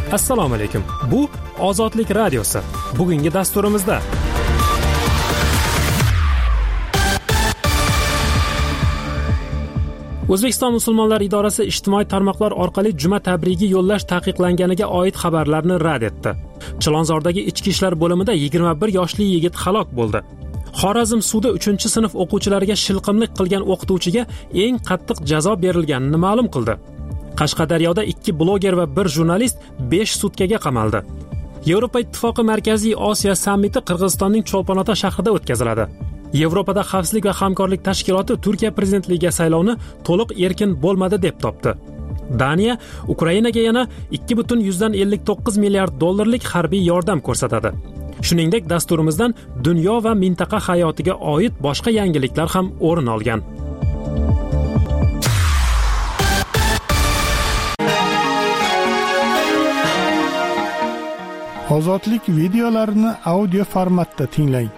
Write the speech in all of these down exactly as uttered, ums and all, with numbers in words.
Assalomu alaykum. Bu Ozodlik radiosi. Bugungi dasturimizda O'zbekiston musulmonlar idorasi ijtimoiy tarmoqlar orqali juma tabrigi yo'llash taqiqlanganiga oid xabarlarni rad etdi. Chilonzordagi ichki ishlar bo'limida yigirma bir yoshli yigit halok bo'ldi. Xorazm sudi uchinchi sinf o'quvchilariga shilqimlik qilgan o'qituvchiga eng qattiq jazo berilganini ma'lum qildi. Qashqadaryoda ikki bloger va bir jurnalist besh sutkaga qamaldi. Yevropa Ittifoqi Markaziy Osiyo sammiti Qirg'izistonning Cho'lpon-Ota shahrida o'tkaziladi. Yevropada xavfsizlik va hamkorlik tashkiloti Turkiya prezidentligiga saylovni to'liq erkin bo'lmadi deb topdi. Daniya Ukrainaga yana ikki butun ellik to'qqiz milliard dollarlik harbiy yordam ko'rsatadi. Shuningdek, dasturimizdan dunyo va mintaqa hayotiga oid boshqa yangiliklar ham o'rin olgan. Ozodlik videolarini audio formatda tinglang.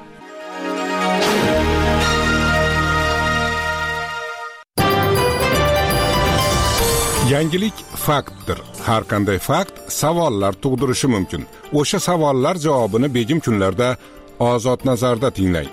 Yangilik faktdir. Har qanday fakt savollar tug'dirishi mumkin. O'sha savollar javobini begim kunlarda Ozod nazarda tinglang.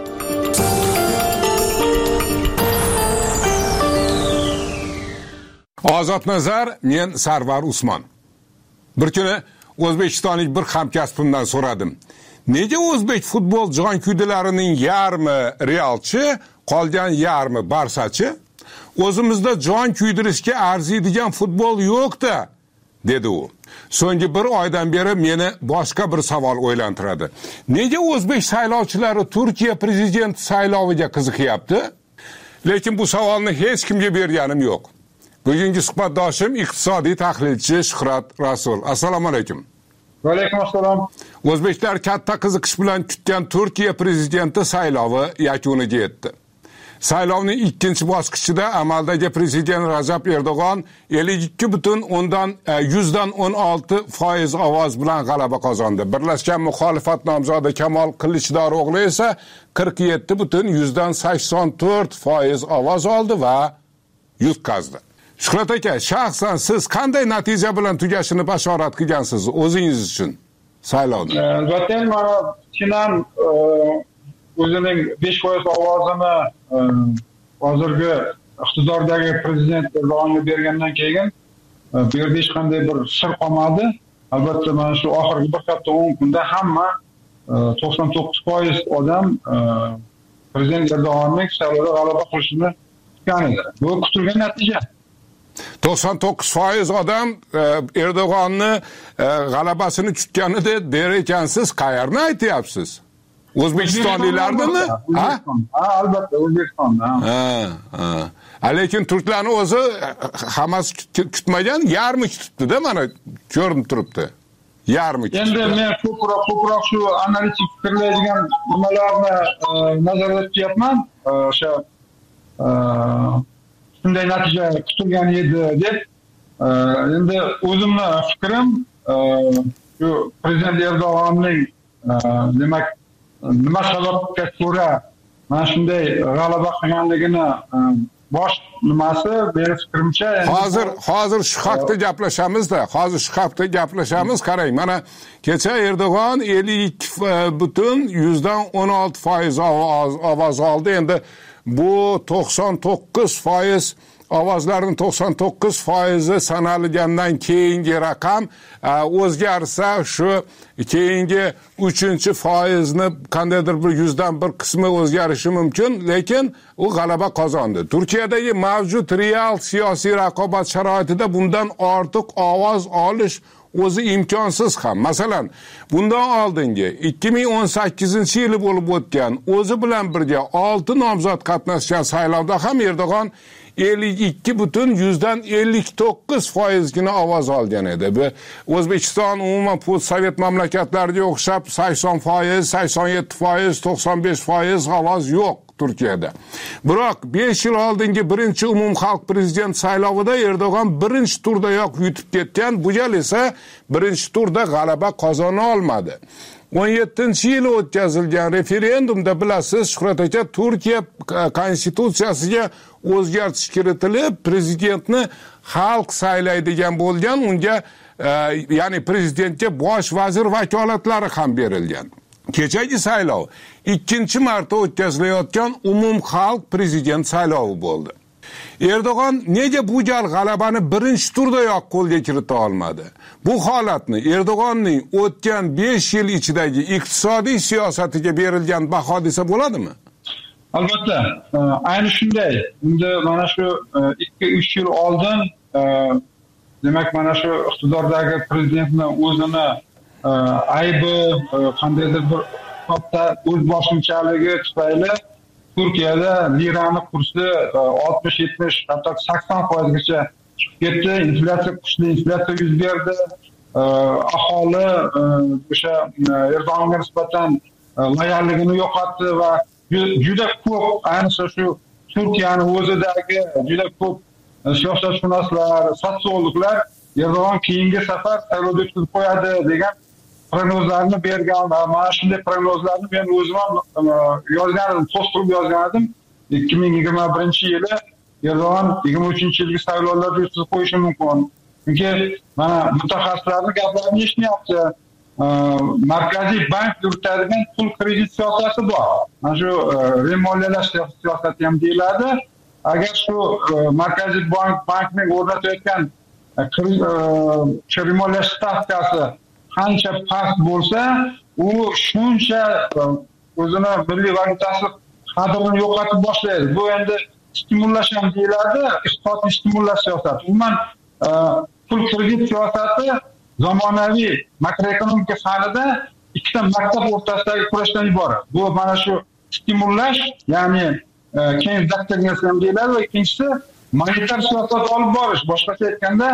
Ozod nazar, men Sarvar Usmon. Bir kuni O'zbekistonlik bir hamkasbimdan so'radim. Nega o'zbek futbol jonkuydilarining yarmi Realchi, qolgan yarmi Barsachi? O'zimizda jon kuydirishga arziydigan futbol yo'q-da, dedi u. So'nggi bir oydan beri meni boshqa bir savol o'ylantiradi. Nega o'zbek saylovchilari Turkiya prezidenti sayloviga qiziqyapti? Lekin bu savolni hech kimga berganim yo'q. Bugungi suhbatdoshim iqtisodiy tahlilchi Shuhrat Rasul. Assalomu alaykum. Va alaykum assalom. O'zbeklar katta qiziqish bilan kutgan Turkiya prezidenti saylovi yakuniga yetdi. Saylovning ikkinchi bosqichida amaldagi prezident Rajab Erdo'g'on ellik ikki butun yuzdan o'n olti foiz ovoz bilan g'alaba qozondi. Birlashgan muxolifat nomzodi Kamol Qilichdarog'li esa qirq yetti butun yuzdan sakson to'rt foiz ovoz oldi va yutqazdi. Shuhrat aka, shaxsan siz qanday natija bilan tugashini bashorat qilgansiz o'zingiz uchun saylovni? Albatta, mana chinam o'zining besh foiz ovozini hozirgi iqtidordagi prezident Erdo'g'onga bergandan keyin bu yerda hech qanday bir sir qolmadi. Albatta, mana shu oxirgi bir hafta o'n kunda hamma to'qson to'qqiz foiz odam prezident Erdo'g'onning saylovda g'alaba qilishini kutgan edi. Bu kutilgan natija. to'qson to'qqiz foiz odam Erdo'g'onni g'alabasini kutganida der ekansiz, qayerni aytyapsiz? O'zbekistonliklarnimi? Ha, albatta O'zbekistonda. Ha, ha. Lekin turklarning o'zi hammasi kutmagan, yarmi kutibdi-da, mana ko'rinib turibdi. Yarmi kutibdi. Endi men ko'proq ko'proq shu analitik fikrlaydigan nimalarni nazarda tutyapman. O'sha shunday natija kutilgan edi deb. Endi o'zimning fikrim shu prezident Erdo'g'onning demak nima sababga ko'ra mana shunday g'alaba qilganligini bosh nimasi beri fikrimcha hozir hozir shu haqda gaplashamiz-da. Hozir shu haqda gaplashamiz. Qarang, mana kecha Erdo'g'on ellik ikki butun yuzdan o'n olti foiz ovoz oldi. Endi bu to'qson to'qqiz foiz ovozlarning to'qson to'qqiz foizi sanalgandan keyingi raqam o'zgarsa, shu keyingi uchinchi foizni qandaydir bir yuzdan bir qismi o'zgarishi mumkin, lekin u g'alaba qozondi. Turkiyadagi mavjud real siyosiy raqobat sharoitida bundan ortiq ovoz olish o'zi imkonsiz ham. Masalan, bundan oldingi ikki ming o'n sakkizinchi yili bo'lib o'tgan o'zi bilan birga olti nomzod qatnashgan saylovda ham Erdo'g'on ellik ikki butun yuzdan ellik to'qqiz foizgina ovoz olgan edi. Bu O'zbekiston umuman postsovet mamlakatlariga o'xshab sakson foiz, sakson yetti foiz, to'qson besh foiz ovoz yo'q Turkiyada. Biroq besh yil oldingi birinchi umumxalq prezident saylovida Erdo'g'on birinchi turdayoq yutib ketgan, bu gal esa birinchi turda g'alaba qozona olmadi. o'n yettinchi yili o'tkazilgan referendumda bilasiz, Shuhrat aka, Turkiya konstitutsiyasiga o'zgartirish kiritilib, prezidentni xalq saylaydigan bo'lgan, unga ya'ni prezidentga bosh vazir vakolatlari ham berilgan. Kechagi saylov ikkinchi marta o'tkazilayotgan umumxalq prezident saylovi bo'ldi. Erdo'g'on nega bu gal g'alabani birinchi turdayoq qo'lga kirita olmadi? Bu holatni Erdo'g'onning o'tgan besh yil ichidagi iqtisodiy siyosatiga berilgan baho desa bo'ladimi? Albatta, ayni shunday. Endi mana shu ikki uch yil oldin, demak, mana shu iqtidordagi prezidentning o'zini aybi, qandaydir bir katta o'zboshimchaligi tufayli Turkiyada lirani kursi oltmish yetmish hatto sakson foizgacha chiqib ketdi. Inflyatsiya, kuchli inflyatsiya yuz berdi. Aholi o'sha Erdo'g'onga nisbatan loyalligini yo'qotdi va juda ko'p, ayniqsa shu Turkiyani o'zidagi juda ko'p siyosatshunoslar, sotsiologlar Erdo'g'on keyingi safar saylovda o'tkazib qo'yadi degan prognozlarni bergan va mana shunday prognozlarni men o'zim ham yozgan edim, post qilib yozgan edim. ikki ming yigirma birinchi yili Erdo'g'on yigirma uchinchi yilgi saylovlarda o'tkazib qo'yishi mumkin. Chunki mana mutaxassislarning gaplarini eshitmayapti. Markaziy bank yuritadigan pul kredit siyosati bor. Mana shu remoliyalash siyosati ham deyiladi. Agar shu Markaziy bank bankning o'rnatayotgan remoliyalash stavkasi qancha past bo'lsa, u shuncha o'zini milliy valyutasi qadrini yo'qotib boshlaydi. Bu endi stimullash ham deyiladi, iqtisodiy stimullash siyosati. Umuman pul kredit siyosati zamonaviy makroekonomika fanida ikkita maktab o'rtasidagi kurashdan iborat. Bu mana shu stimullash, ya'ni Keynes doktrinasi ham deyiladi va ikkinchisi monetar siyosat olib borish. Boshqacha aytganda,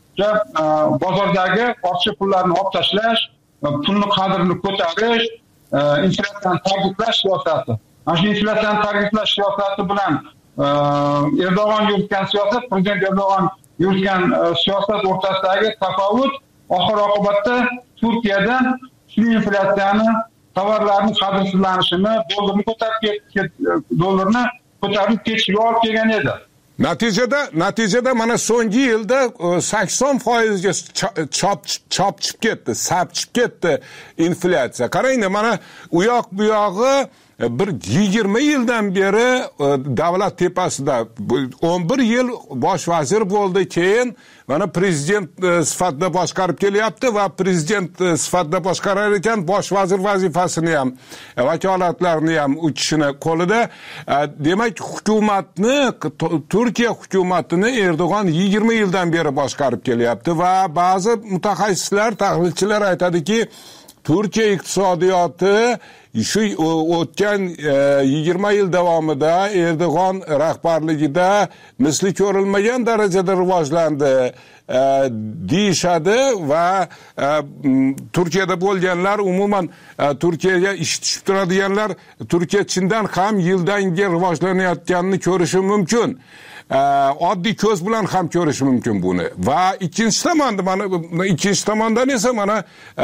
bozordagi ortiqcha pullarni olib tashlash, pulni qadrini ko'tarish, inflyatsiyani targ'iblash siyosati. Mana shu inflyatsiyani targ'iblash siyosati bilan Erdo'g'on yuritgan siyosat, prezident Erdo'g'on yuritgan siyosat o'rtasidagi tafovut oxir oqibatda Turkiyada shu inflyatsiyani, tovarlarning qadrsizlanishini, dollarni ko'tarib dollarni ko'tarib ketishiga olib kelgan edi. Natijada natijada mana so'nggi yilda sakson foizga chop chopchib ketdi, sapchib ketdi inflyatsiya. Qarang, mana u yoq bu yog'i bir yigirma yildan beri davlat tepasida o'n bir yil bosh vazir bo'ldi, keyin mana prezident sifatida boshqarib kelyapti va prezident sifatida boshqarar ekan bosh vazir vazifasini ham, vakolatlarini ham u kishini qo'lida. Demak, hukumatni, Turkiya hukumatini Erdo'g'on yigirma yildan beri boshqarib kelyapti va ba'zi mutaxassislar, tahlilchilar aytadiki, Turkiya iqtisodiyoti shu o'tgan yigirma yil davomida Erdo'g'on rahbarligida misli ko'rilmagan darajada rivojlandi deyishadi va Turkiyada bo'lganlar, umuman Turkiyaga ish tushib turadiganlar Turkiya chindan ham yildan yilga rivojlanayotganini ko'rishi mumkin. Oddiy ko'z bilan ham ko'rish mumkin buni. Va ikkinchi tomonda mana ikkinchi tomondan esa mana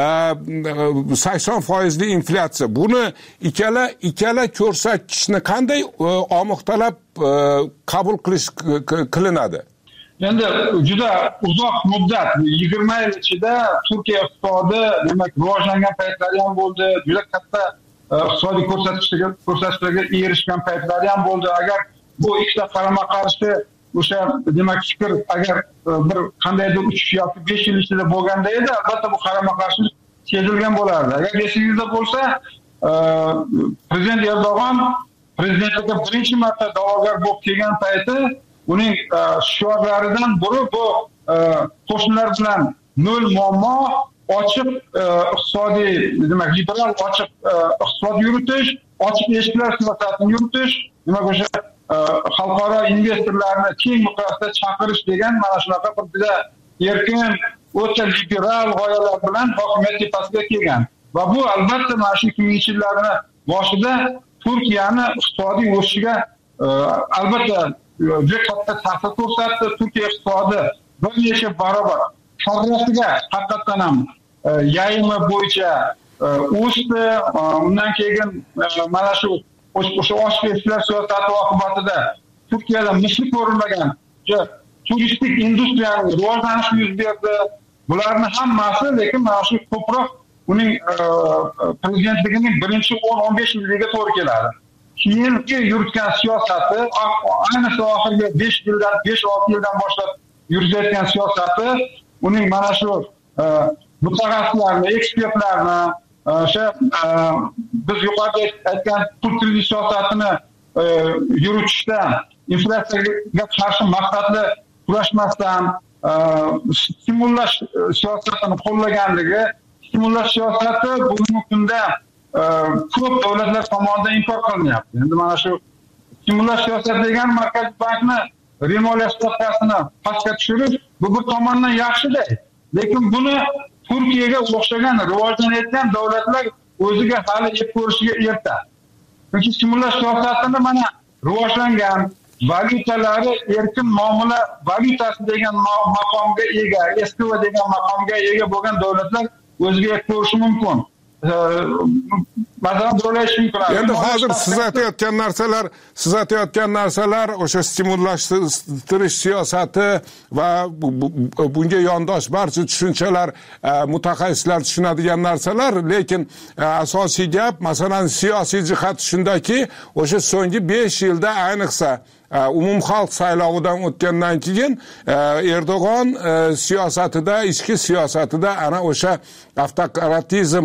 sakson foizli inflyatsiya. Buni ikkala ikkala ko'rsatkichni qanday omoqtalab qabul qilish qilinadi? Endi juda uzoq muddat, yigirma yil ichida Turkiya iqtisodi, demak, rivojlangan paytlari ham bo'ldi, juda katta iqtisodiy ko'rsatkichlarga ko'rsatkichlarga erishgan paytlari ham bo'ldi. Agar bu ikkita qarama-qarshi o'sha, demak, fikr agar bir qandaydir uch yoki besh yil ichida bo'lganda edi, albatta bu qarama-qarshilik sezilgan bo'lardi. Agar esingizda bo'lsa, prezident Erdo'g'on prezidentlikka birinchi marta da'vogar bo'lib kelgan payti uning shiorlaridan biri bu qo'shnilar bilan nol muammo, ochiq iqtisodiy, demak, liberal ochiq iqtisod yuritish, ochiq eshiklar siyosatini yuritish, demak, o'sha xalqaro investorlarni keng miqyosda chaqirish degan mana shunaqa bir juda erkin, o'ta liberal g'oyalar bilan hokimiyat tepasiga kelgan. Va bu albatta mana shu ikki mingchi yillarning boshida Turkiyani iqtisodiy o'sishiga albatta juda katta ta'sir ko'rsatdi. Turkiya iqtisodi bir necha barobar chorrasiga haqiqatan ham yayimi bo'yicha o'sdi. Undan keyin mana shu o'sha ochiq eshiklar siyosati oqibatida Turkiyada misli ko'rilmagan turistik industriyaning rivojlanishi yuz berdi. bularni hammasi lekin mana shu ko'proq uning prezidentligining birinchi o'n o'n besh yiliga to'g'ri keladi. Keyingi yuritgan siyosati, ayniqsa oxirgi besh yildan besh olti yildan boshlab yuritayotgan siyosati uning mana shu mutaxassislarni, ekspertlarni, o'sha biz yuqorida aytgan pul tizimi siyosatini yuritishda inflyatsiyaga qarshi maqsadli kurashmasdan stimullash siyosatini qo'llaganligi, stimullash siyosati bugungi kunda ko'p davlatlar tomonidan inkor qilinyapti. Endi mana shu stimullash siyosati degan Markaziy bankni remoliya stavkasini pastga tushirish bu bir tomondan yaxshi-da. Lekin buni Turkiyaga o'xshagan rivojlanayotgan davlatlar o'ziga hali yeb ko'rishiga erta. Chunki stimullash siyosatini mana rivojlangan valyutalari erkin muomala valyutasi degan maqomga ega, S K V degan maqomga ega bo'lgan davlatlar o'ziga yeb ko'rishi mumkin. Endi hozir siz aytayotgan narsalar, siz aytayotgan narsalar o'sha stimullashtirish siyosati va bunga yondosh barcha tushunchalar mutaxassislar tushunadigan narsalar, lekin asosiy gap masalan siyosiy jihat shundaki, o'sha so'nggi besh yilda ayniqsa umumxalq saylovidan o'tgandan keyin Erdo'g'on siyosatida, ichki siyosatida ana o'sha avtokratizm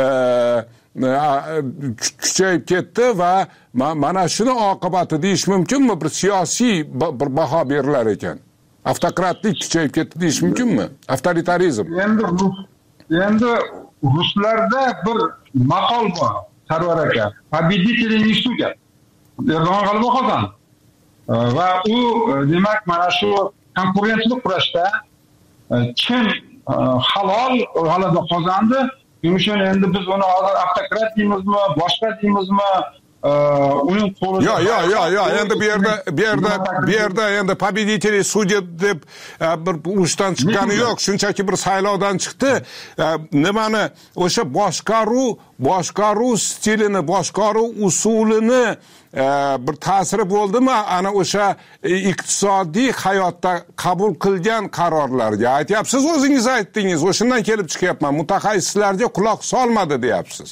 kuchayib ketdi va mana shuni oqibati deyish mumkinmi? Bir siyosiy bir baho berilar ekan. Avtokratlik kuchayib ketdi deyish mumkinmi? Avtoritarizm. Endi endi ruslarda bir maqol bor, Sarvar aka. Победители не судят. Erdo'g'on g'alaba qozondi. Va u demak mana shu konkurensiya kurashda kim halol g'alaba qozondi. Shuning uchun endi biz uni hozir avtokrat deymizmi, boshqa deymizmi, uning qo'lida Yo'q, yo'q, yo'q, yo'q, endi bu yerda bu yerda bu yerda endi победители судят deb bir urushdan chiqqani yo'q, shunchaki bir saylovdan chiqdi. Nimani o'sha boshqaruv, boshqaruv stilini, boshqaruv usulini bir ta'siri bo'ldimi ana o'sha iqtisodiy hayotda qabul qilgan qarorlarga? Aytyapsiz, o'zingiz aytdingiz, o'shandan kelib chiqyapman. Mutaxassislarga quloq solmadi deyapsiz.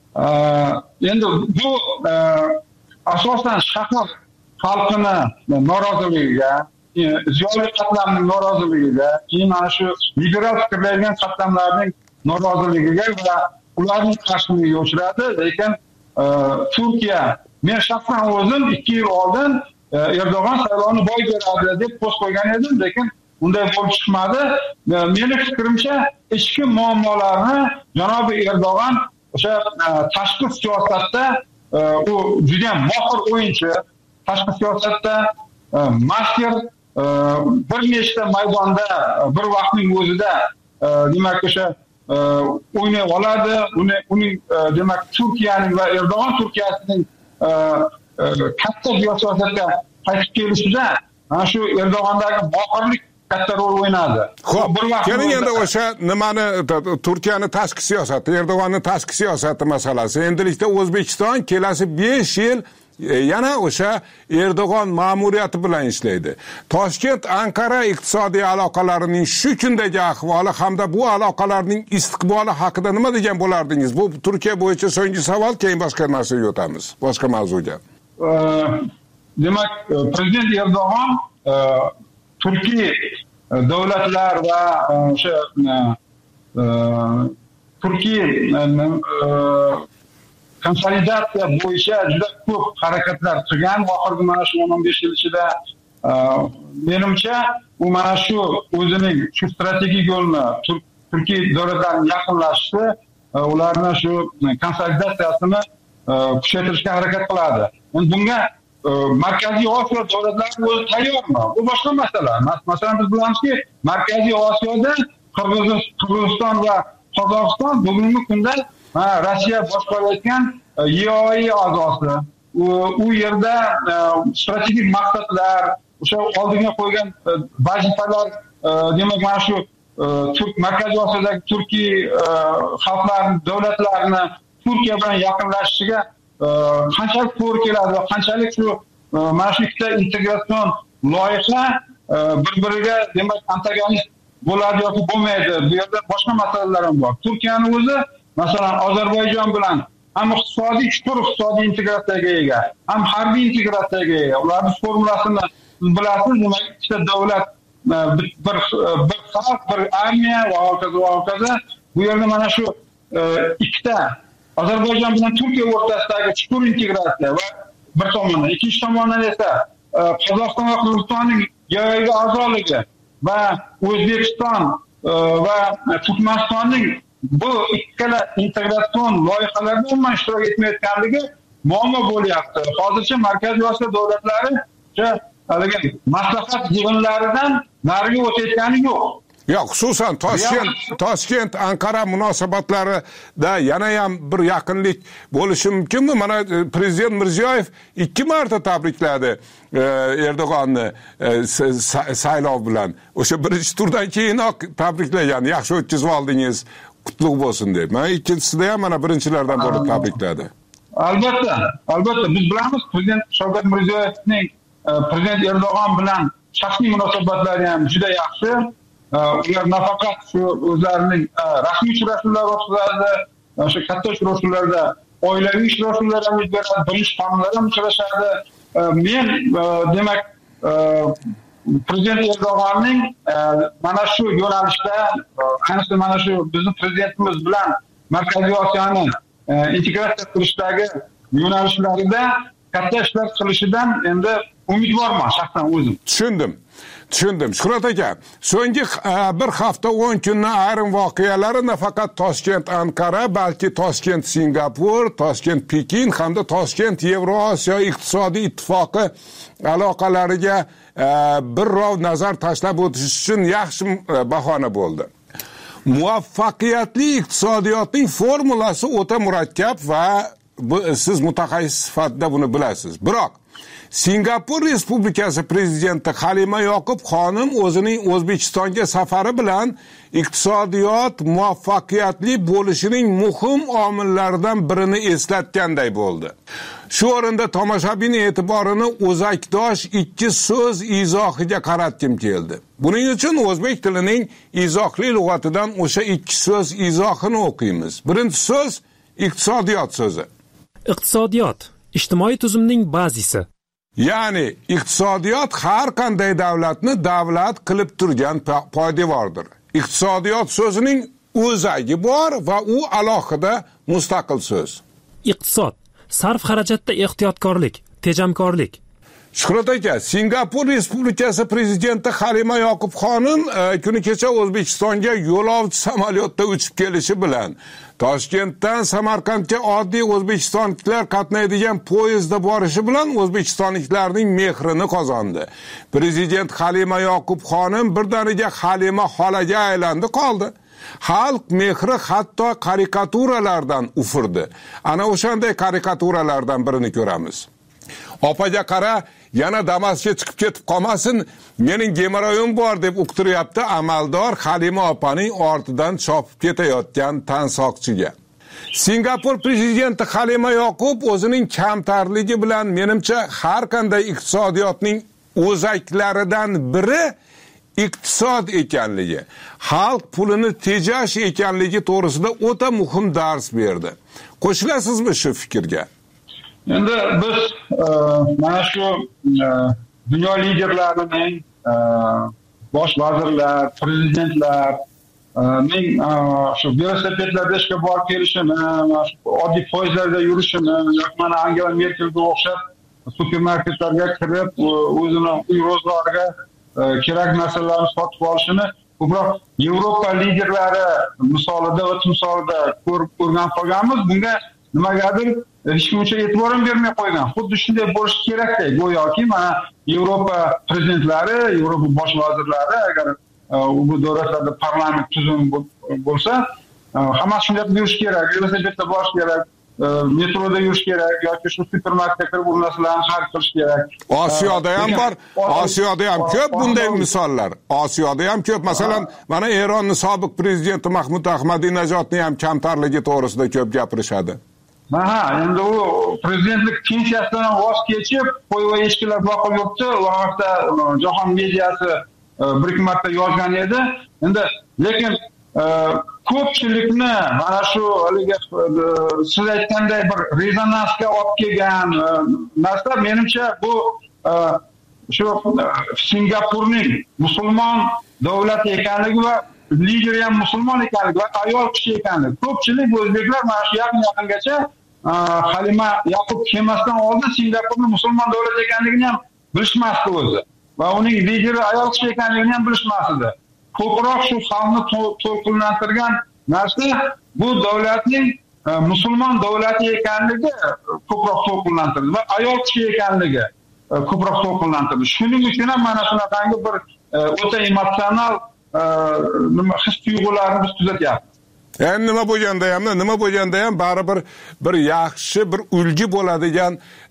Endi bu asosan shahar xalqini noroziligiga, ziyoli qatlamning noroziligiga, keyin mana shu liberal fikrlaydigan qatlamlarning noroziligiga va ularning qarshiligiga uchradi. Lekin Turkiya, men shaxsan o'zim ikki yil oldin Erdo'g'on saylovni boy beradi deb post qo'ygan edim, lekin unday bo'lib chiqmadi. Meni fikrimcha, ichki muammolarni janob Erdo'g'on o'sha tashqi siyosatda u juda ham mohir o'yinchi, tashqi siyosatda master, bir nechta maydonda bir vaqtning o'zida demak o'sha o'ynay oladi. Uni uning demak Turkiyaning va Erdo'g'on Turkiyasining katta siyosatga qaytib kelishida ana shu Erdo'g'ondagi mohirlik katta rol o'ynadi. Xo'p, keling endi o'sha nimani Turkiyani tashqi siyosati, Erdo'g'onning tashqi siyosati masalasi. Endilikda O'zbekiston kelasi besh yil yana o'sha Erdo'g'on ma'muriyati bilan ishlaydi. Toshkent Anqara iqtisodiy aloqalarining shu kundagi ahvoli hamda bu aloqalarning istiqboli haqida nima degan bo'lardingiz? Bu Turkiya bo'yicha so'nggi savol, keyin boshqa narsaga o'tamiz, boshqa mavzuga. Demak, prezident Erdo'g'on Turkiy davlatlar va o'sha Turkiy konsolidatsiya bo'yicha juda ko'p harakatlar qilgan. Oxirgi mana shu o'n o'n besh yil ichida menimcha u mana shu o'zining shu strategik yo'lni Turkiy davlatlarga yaqinlashishni, ularni shu konsolidatsiyasini kuchaytirishga harakat qiladi. Endi bunga Markaziy Osiyo davlatlari o'zi tayyormi? Bu boshqa masala. Masalan, biz bilamizki, Markaziy Osiyoda Qirg'iziston va Qozog'iston bugungi kunda Rossiya boshqarayotgan E O I a'zosi. U yerda strategik maqsadlar, o'sha oldiga qo'ygan vazifalar, demak mana shu Markaziy Osiyodagi Turkiy xalqlarini, davlatlarini Turkiya bilan yaqinlashishiga qanchalik to'g'ri keladi va qanchalik shu mana shu ikkita integratsion loyiha bir-biriga demak antagonist bo'ladi yoki bo'lmaydi. Bu yerda boshqa masalalar ham bor. Turkiyaning o'zi, masalan, Ozarbayjon bilan ham iqtisodiy chuqur iqtisodiy integratsiyaga ega, ham harbiy integratsiyaga ega. Ularning formulasini bilasiz, demak, ikkita davlat, bir bir xalq, bir armiya va hokazo va hokazo. Bu yerda mana shu ikkita Ozarbayjon bilan Turkiya o'rtasidagi chuqur integratsiya va bir tomondan, ikkinchi tomondan esa Qozog'iston va Qirg'izistonning yagona a'zoligi va O'zbekiston va Turkmanistonning bu ikkala integratsion loyihalarda umuman ishtirok etmayotganligi muammo bo'lyapti. Hozircha Markaziy Osiyo davlatlari haligi maslahat yig'inlaridan nariga o'tayotgani yo'q. Yo'q, xususan Toshkent, Toshkent Ankara munosabatlarida yana ham bir yaqinlik bo'lishi mumkinmi? Mana prezident Mirziyoyev ikki marta tabrikladi Erdo'g'onni saylov bilan. O'sha birinchi turdan keyinoq tabriklagan. Yaxshi o'tkazib oldingiz, qutlug' bo'lsin deb. Mana ikkinchisida ham mana birinchilardan bo'lib tabrikladi. Albatta, albatta biz bilamiz, prezident Shavkat Mirziyoyevning prezident Erdo'g'on bilan shaxsiy munosabatlari ham juda yaxshi. Ular nafaqat shu o'zlarining rasmiy uchrashuvlar o'tkazadi, o'sha katta uchrashuvlarda oilaviy uchrashuvlar ham o'tkazadi, birinchi xonimlar ham uchrashadi. Men demak prezident Erdo'g'onning mana shu yo'nalishda, ayniqsa mana shu bizning prezidentimiz bilan Markaziy Osiyoni integratsiya qilishdagi yo'nalishlarida katta ishlar qilishidan endi umidvorman shaxsan o'zim. Tushundim. Tushundim. Shuhrat aka, so'nggi bir hafta o'n kunning ayrim voqealari nafaqat Toshkent Ankara, balki Toshkent Singapur, Toshkent Pekin hamda Toshkent Yevrosiyo iqtisodiy ittifoqi aloqalariga bir rov nazar tashlab o'tish uchun yaxshi bahona bo'ldi. Muvaffaqiyatli iqtisodiyotning formulasi o'ta murakkab va siz mutaxassis sifatida buni bilasiz. Biroq Singapur Respublikasi prezidenti Halima Yoqub xonim o'zining O'zbekistonga safari bilan iqtisodiyot muvaffaqiyatli bo'lishining muhim omillaridan birini eslatganday bo'ldi. Shu o'rinda tomoshabin e'tiborini o'zakdosh ikki so'z izohiga qaratgim keldi. Buning uchun o'zbek tilining izohli lug'atidan o'sha ikki so'z izohini o'qiymiz. Birinchi so'z iqtisodiyot so'zi. Iqtisodiyot ijtimoiy tuzumning bazisi. Ya'ni iqtisodiyot har qanday davlatni davlat qilib turgan poydevordir. Iqtisodiyot so'zining o'zagi bor va u alohida mustaqil so'z. Iqtisod sarf xarajatda ehtiyotkorlik, tejamkorlik. Shuhrat aka, Singapur Respublikasi prezidenti Halima Yoqub xonim kuni kecha O'zbekistonga yo'lovchi samolyotda uchib kelishi bilan Toshkentdan Samarqandga oddiy o'zbekistonliklar qatnaydigan poyezdda borishi bilan o'zbekistonliklarning mehrini qozondi. Prezident Halima Yoqub xonim birdaniga Halima xolaga aylandi qoldi. Xalq mehri hatto karikaturalardan ufurdi. Ana o'shanday karikaturalardan birini ko'ramiz. Opaga qara, yana Damas'ga chiqib ketib qolmasin, mening gemoroyim bor deb uqtiryapti amaldor Halima opaning ortidan chopib ketayotgan tansoqchiga. Singapur prezidenti Halima Yoqub o'zining kamtarligi bilan menimcha har qanday iqtisodiyotning o'zaklaridan biri iqtisod ekanligi, xalq pulini tejash ekanligi to'g'risida o'ta muhim dars berdi. Qo'shilasizmi shu fikrga? Endi biz mana shu dunyo liderlarining, bosh vazirlar, prezidentlar ning shu velosipedlarda ishga borib kelishini, oddiy poyezdlarda yurishini, yoki mana Angela Merkelga o'xshab supermarketlarga kirib o'zini uy ro'zg'origa kerak narsalarni sotib olishini ko'proq Yevropa liderlari misolida va timsolida ko'rib ko'rgan qolganmiz. Bunga nimagadir hech kim uncha e'tibor ham bermay qo'ygan. Xuddi shunday bo'lishi kerakday. Go'yoki mana Yevropa prezidentlari, Yevropa bosh vazirlari agar bu davlatlarda parlament tuzumi bo'lsa, hammasi shunday yurish kerak. Velosipedda borish kerak, metroda yurish kerak yoki shu supermarketga kirib bu narsalarni xarid qilish kerak. Osiyoda ham bor, Osiyoda ham ko'p bunday misollar. Osiyoda ham ko'p. Masalan, mana Eronning sobiq prezidenti Mahmud Ahmadinejodning ham kamtarligi to'g'risida ko'p gapirishadi. Aha, endi u prezidentlik pensiyasidan voz kechib, qo'y va eshiklar boqib yuribdi. U haqda jahon mediasi bir ikki marta yozgan edi. Endi lekin ko'pchilikni mana shu haligi siz aytganday bir rezonansga olib kelgan narsa menimcha bu shu Singapurning musulmon davlat ekanligi va lideri ham musulmon ekanligi va ayol kishi ekanligi. Ko'pchilik o'zbeklar mana shu yaqin yaqingacha Halima Yaqub kelmasdan oldin Singapurning musulmon davlat ekanligini ham bilishmasdi o'zi. Va uning lideri ayol kishi ekanligini ham bilishmasdi. Ko'proq shu xalqni to'lqinlantirgan narsa bu davlatning musulmon davlati ekanligi ko'proq to'lqinlantirdi va ayol kishi ekanligi ko'proq to'lqinlantirdi. Shuning uchun ham mana shunaqangi bir o'ta emotsional nima his-tuyg'ularni biz kuzatyapmiz. Endi nima bo'lganda ham, nima bo'lganda ham baribir bir yaxshi, bir ulgi bo'ladigan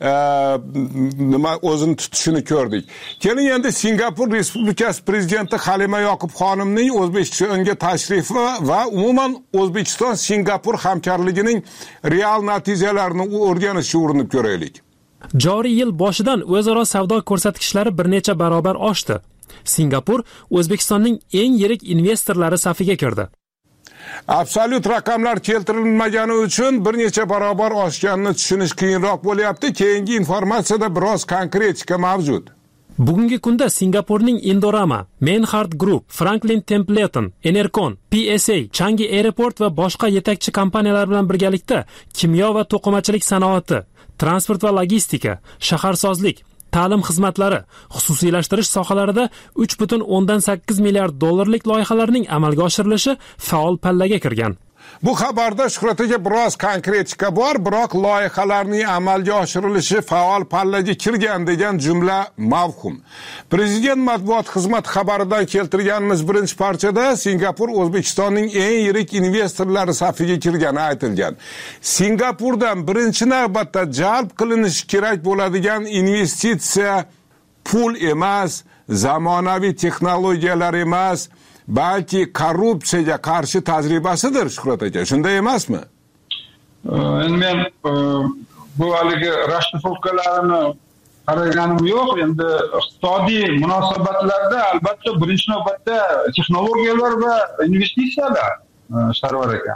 nima o'zini tutishini ko'rdik. Keling endi Singapur Respublikasi prezidenti Halima Yoqub xonimning O'zbekistonga tashrifi va umuman O'zbekiston Singapur hamkorligining real natijalarini o'rganishga urinib ko'raylik. Joriy yil boshidan o'zaro savdo ko'rsatkichlari bir necha barobar oshdi. Singapur O'zbekistonning eng yirik investorlari safiga kirdi. Absolut raqamlar keltirilmagani uchun bir necha barobar oshganini tushunish qiyinroq bo'lyapti. Keyingi informatsiyada biroz konkretika mavjud. Bugungi kunda Singapurning Indorama, Manhart Group, Franklin Templeton, Enercon, P S A, Changi Airport va boshqa yetakchi kompaniyalar bilan birgalikda kimyo va to'qimachilik sanoati, transport va logistika, shaharsozlik, ta'lim xizmatlari, xususiylashtirish sohalarida uch butun o'ndan sakkiz milliard dollarlik loyihalarning amalga oshirilishi faol pallaga kirgan. Bu xabarda Shuhrat aka biroz konkretika bor, biroq loyihalarning amalga oshirilishi faol pallaga kirgan degan jumla mavhum. Prezident matbuot xizmati xabaridan keltirganimiz birinchi parchada Singapur O'zbekistonning eng yirik investorlari safiga kirgani aytilgan. Singapurdan birinchi navbatda jalb qilinishi kerak bo'ladigan investitsiya pul emas, zamonaviy texnologiyalar emas, balki korrupsiyaga qarshi tajribasidir, Shuhrat aka. Shunday emasmi? Endi men bu haligi rashtifovkalarni qaraganim yo'q. Endi iqtisodiy munosabatlarda albatta birinchi navbatda texnologiyalar va investitsiyalar sarvar ekan.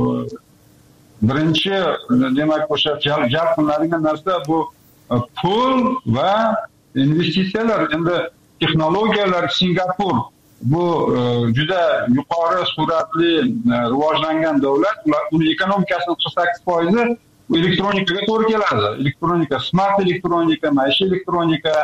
Birinchi demak o'sha jalb qilinadigan narsa bu pul va investitsiyalar. Endi texnologiyalar Singapur bu juda yuqori sur'atli rivojlangan davlat. Uning ekonomikasining qirq sakkiz foizi elektronikaga to'g'ri keladi. Elektronika, smart elektronika, maishiy elektronika,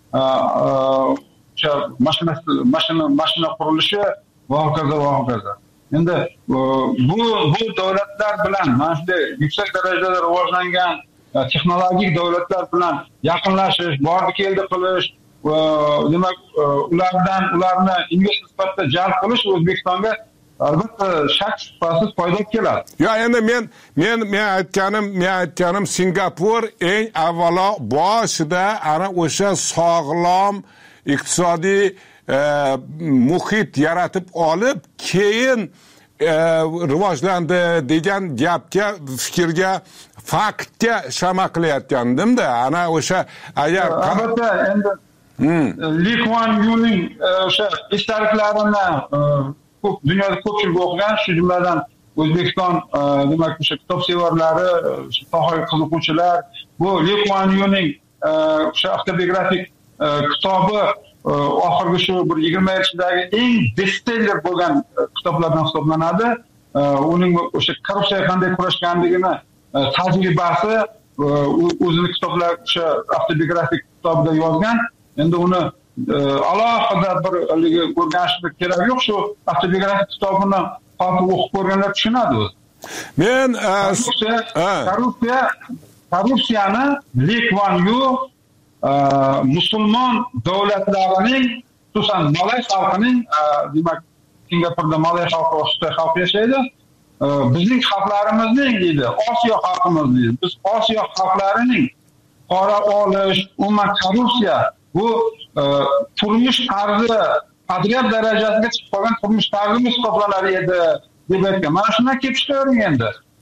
o'sha mashina mashina mashina qurilishi va hokazo va hokazo. Endi bu bu davlatlar bilan mana shunday yuksak darajada rivojlangan texnologik davlatlar bilan yaqinlashish, bordi keldi qilish, demak ulardan ularni investor sifatida jalb qilish O'zbekistonga albatta shak shubhasiz foyda keladi. Yo, endi men men men aytganim, men aytganim Singapur eng avvalo boshida ana o'sha sog'lom iqtisodiy muhit yaratib olib, keyin rivojlandi degan gapga, fikrga, faktga shama qilayotgandim-da. Ana o'sha agar albatta endi Lee Kuan Yew'ning o'sha esdaliklarini ko'p dunyoda ko'pchilik o'qigan, shu jumladan O'zbekiston demak o'sha kitobsevarlari, sohaga qiziquvchilar bu Lee Kuan Yew'ning o'sha avtobiografik kitobi oxirgi shu bir yigirma yilchidagi eng bestseller bo'lgan kitoblardan hisoblanadi. Uning o'sha korrupsiyaga qanday kurashganligini tajribasi o'zining kitoblar o'sha avtobiografik kitobida yozgan. Endi uni alohida bir haligi o'rganishga kerak yo'q, shu avtobiografik kitobini xalq o'qib ko'rganlar tushunadi o'zi. Men korrupsiya korrupsiyani Lee Kuan Yew musulmon davlatlarining, xususan Malay xalqining, demak Singapurda Malay xalqi ostida xalq yashaydi. Bizning xalqlarimizning deydi, Osiyo xalqimiz deydi. Biz Osiyo xalqlarining qora olish, umuman korrupsiya bu turmush tarzi qadriyat darajasiga chiqib qolgan turmush tarzimiz hisoblanar edi deb aytgan. Mana shundan kelib chiqavergan endi.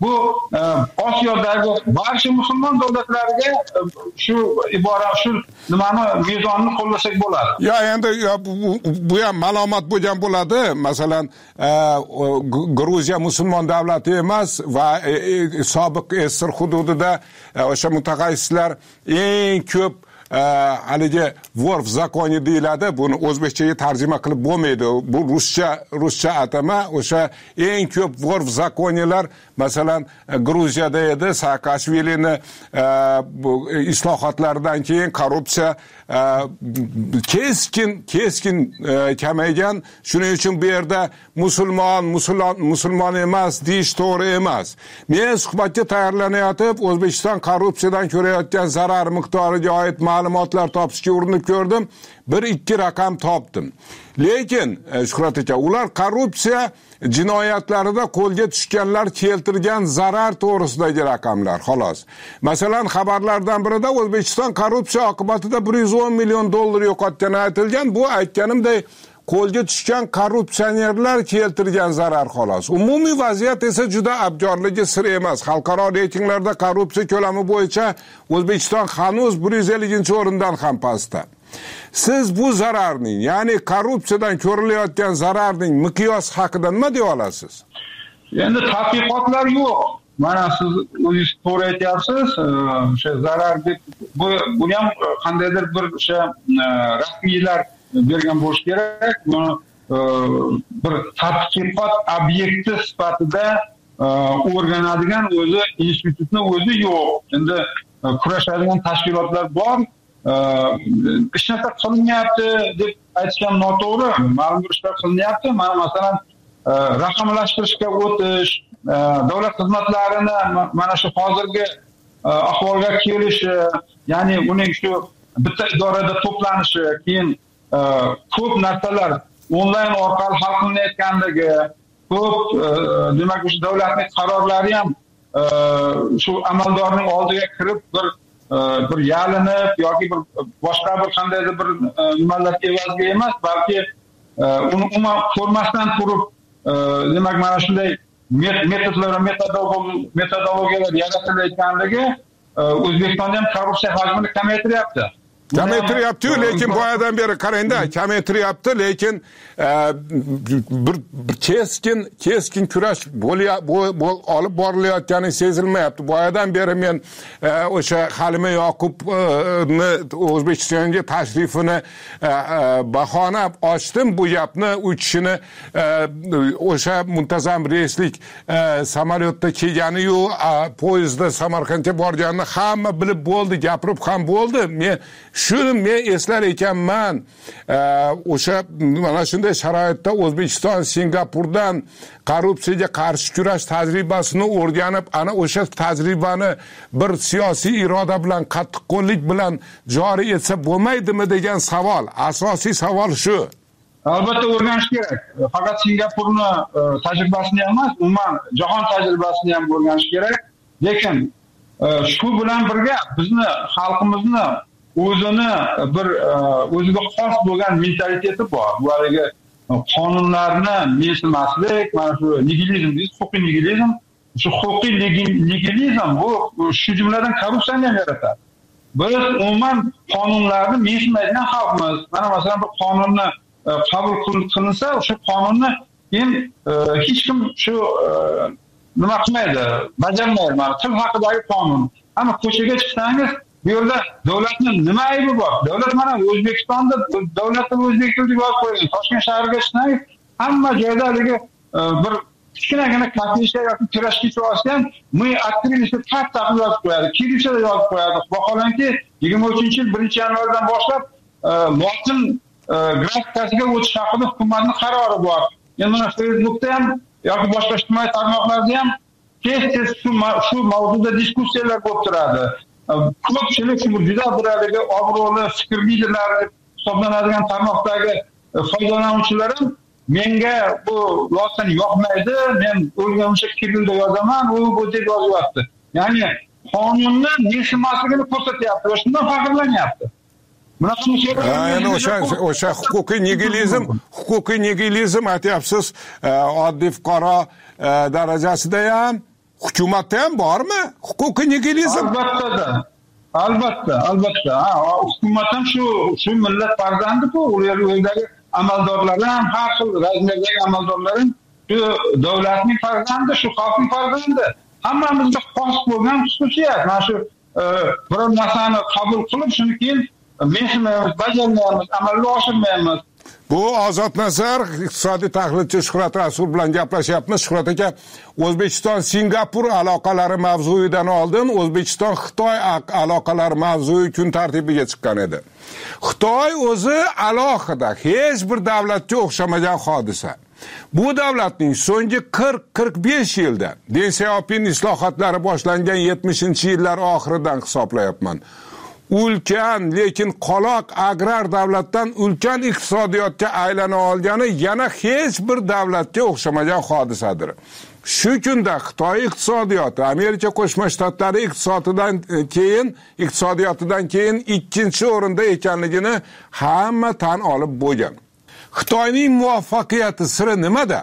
bu Osiyodagi barcha musulmon davlatlariga shu ibora shu nimani mezonni qo'llasak bo'ladi. Ya endi bu ham ma'lumot bo'lgan bo'ladi. Masalan, Gruziya musulmon davlati emas va sobiq S S R hududida o'sha mutaxassislar eng ko'p haligi vor в законе deyiladi. Buni o'zbekchaga tarjima qilib bo'lmaydi. Bu ruscha ruscha atama. O'sha eng ko'p vor в законеlar masalan Gruziyada edi. Saakashvilini islohotlaridan keyin korrupsiya keskin keskin kamaygan. Shuning uchun bu yerda musulmon musulmon musulmon emas deyish to'g'ri emas. Men suhbatga tayyorlanayotib O'zbekiston korrupsiyadan ko'rayotgan zarar miqdoriga oid ma'lumotlar topishga urinib ko'rdim. Bir ikki raqam topdim. Lekin Shuhrat aka, ular korrupsiya jinoyatlarida qo'lga tushganlar keltirgan zarar to'g'risidagi raqamlar, xolos. Masalan, xabarlardan birida O'zbekiston korrupsiya oqibatida bir yuz o'n million dollar yo'qotgani aytilgan. Bu aytganimday qo'lga tushgan korrupsionerlar keltirgan zarar, xolos. Umumiy vaziyat esa juda abgorligi sir emas. Xalqaro reytinglarda korrupsiya ko'lami bo'yicha O'zbekiston hanuz bir yuz ellinchi o'rindan ham pastda. Siz bu zararning, ya'ni korrupsiyadan ko'rilayotgan zararning miqyosi haqida nima deya olasiz? Endi tadqiqotlar yo'q. Mana siz o'zingiz to'g'ri aytyapsiz. O'sha zarar deb bu buni ham qandaydir bir o'sha rasmiylar bergan bo'lish kerak. Buni bir tadqiqot obyekti sifatida o'rganadigan o'zi institutni o'zi yo'q. Endi kurashadigan tashkilotlar bor. Ishlar qilinyapti deb aytishim noto'g'ri. Ma'lum bir ishlar qilinyapti. Mana masalan raqamlashtirishga o'tish, davlat xizmatlarini mana shu hozirgi ahvolga kelishi, ya'ni uning shu bitta idorada to'planishi, keyin ko'p narsalar onlayn orqali hal qilinayotganligi, ko'p demak o'sha davlatning qarorlari ham shu amaldorning oldiga kirib bir bir yalinib yoki bir boshqa bir qandaydir bir nimalar evaziga emas, balki uni umuman ko'rmasdan turib demak mana shunday metodlar va metodologiyalar yaratilayotganligi O'zbekistonda ham korrupsiya hajmini kamaytiryapti. Kamaytiryapti, lekin boyadan beri qarangda, kamaytiryapti, lekin bir keskin keskin kurash olib borilayotgani sezilmayapti. Boyadan beri men o'sha Halima Yoqubni O'zbekistonga tashrifini bahona ochdim. Bu gapni u kishini o'sha muntazam reyslik samolyotda kelgani-yu, poyezdda Samarqandga borganini hamma bilib bo'ldi, gapirib ham bo'ldi. Men shuni men eslar ekanman. O'sha mana shunday sharoitda O'zbekiston Singapurdan korrupsiyaga qarshi kurash tajribasini o'rganib, ana o'sha tajribani bir siyosiy iroda bilan, qattiqqo'llik bilan joriy etsa bo'lmaydimi degan savol. Asosiy savol shu. Albatta o'rganish kerak. Faqat Singapurni tajribasini emas, umuman jahon tajribasini ham o'rganish kerak. Lekin shu bilan birga bizni xalqimizni o'zini bir o'ziga xos bo'lgan mentaliteti bor. Bu haligi qonunlarni mensimaslik, mana shu nigilizm deymiz, huquqiy nigilizm. Shu huquqiy nigilizm bu shu jumladan korrupsiyani ham yaratadi. Biz umuman qonunlarni mensimaydigan xalqmiz. Mana masalan bir qonunni qabul qilinsa, o'sha qonunni keyin hech kim shu nima qilmaydi, bajarmaydi. Mana til haqidagi qonun. Ammo ko'chaga chiqsangiz, bu yerda davlatning nima aybi bor? Davlat mana O'zbekistonda davlatda o'zbek tilida yozib qo'ygan. Toshkent shahriga chiqsangiz, hamma joyda haligi bir kichkinagina kafesha yoki tirashkicha olsa ham "Мы открылись" deb katta yozib qo'yadi. Kirillchada yozib qo'yadi. Vaholanki yigirma uchinchi yil birinchi yanvardan boshlab lotin grafikasiga o'tish haqida hukumatning qarori bor. Endi mana Facebookda ham yoki boshqa ijtimoiy tarmoqlarda ham tez-tez shu shu mavzuda diskussiyalar bo'lib turadi. Ko'pchilik shu juda bir haligi obro'li fikr liderlari hisoblanadigan tarmoqdagi foydalanuvchilar ham menga bu lotin yoqmaydi, men o'rganishga kirilda yozaman, u bu deb yozyapti. Ya'ni qonunni mensimasligini ko'rsatyapti va shundan faxrlanyapti. Endi o'sha o'sha huquqiy nigilizm, huquqiy nigilizm aytyapsiz, oddiy fuqaro darajasida ham hukumatda ham bormi huquqiy nigilizm? Albatta, albatta, albatta. Ha, hukumat ham shu shu millat farzandi-ku, ular o'zdagi amaldorlar ham, har xil razmerdagi amaldorlar ham shu davlatning farzandi, shu xalqning farzandi. Hammamizga xos bo'lgan xususiyat. Mana shu biror narsani qabul qilib, shuni keyin mensimaymiz, bajarmaymiz, amalga oshirmaymiz. Bu Ozod Nazar, iqtisodiy tahlilchi Shuhrat Rasul bilan gaplashyapmiz. Shuhrat aka, O'zbekiston-Singapur aloqalari mavzuidan oldin O'zbekiston-Xitoy aloqalari mavzui kun tartibiga chiqqan edi. Xitoy o'zi alohida, hech bir davlatga o'xshamagan hodisa. Bu davlatning so'nggi qirq qirq besh yilda Deng Xiaoping islohotlari boshlangan yetmishinchi yillar oxiridan hisoblayapman. Ulkan, lekin qoloq agrar davlatdan ulkan iqtisodiyotga aylana olgani yana hech bir davlatga o'xshamagan hodisadir. Shu kunda Xitoy iqtisodiyoti Amerika Qo'shma Shtatlari iqtisodiyotidan keyin, iqtisodiyotidan keyin ikkinchi o'rinda ekanligini hamma tan olib bo'lgan. Xitoyning muvaffaqiyati siri nimada?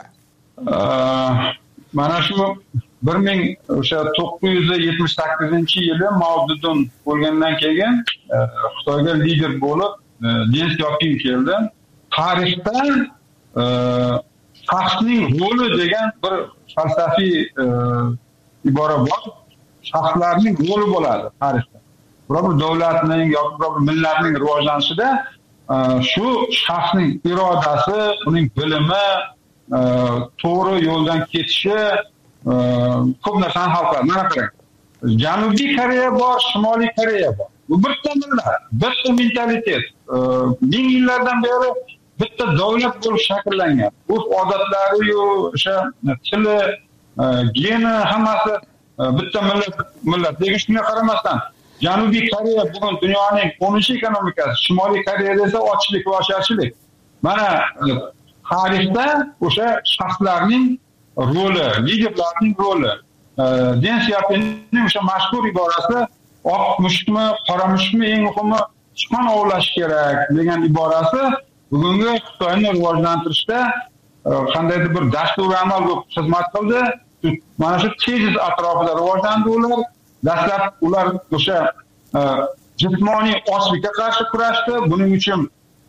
Mana shu bir ming to'qqiz yuz yetmish sakkizinchi yili Mao Zedong bo'lgandan keyin Xitoyga lider bo'lib Deng Xiaoping keldi. Tarixda shaxsning roli degan bir falsafiy ibora bor. Shaxslarning roli bo'ladi tarixda. Biror bir davlatning yoki biror bir millatning rivojlanishida shu shaxsning irodasi, uning bilimi, to'g'ri yo'ldan ketishi ko'p narsani hal qiladi. Mana qarang. Janubiy Koreya bor, Shimoliy Koreya bor. Bu bitta millat, bitta mentalitet. Ming yillardan beri bitta davlat bo'lib shakllangan. Urf odatlari, o'sha tili, geni hammasi bitta millat, millat. Lekin shunga qaramasdan Janubiy Koreya bugun dunyoning o'ninchi ekonomikasi, Shimoliy Koreyada esa ochlik va osharchilik. Mana tarixda o'sha shaxslarning roli, liderlarning roli. Deng Xiaopingning o'sha mashhur iborasi oq mushukmi, qora mushukmi, eng muhimi sichqon ovlash kerak degan iborasi bugungi Xitoyni rivojlantirishda qandaydir bir dastur amal bo'lib xizmat qildi. Mana shu tezis atrofida rivojlandi ular. Dastlab ular o'sha jismoniy ochlikka qarshi kurashdi. Buning uchun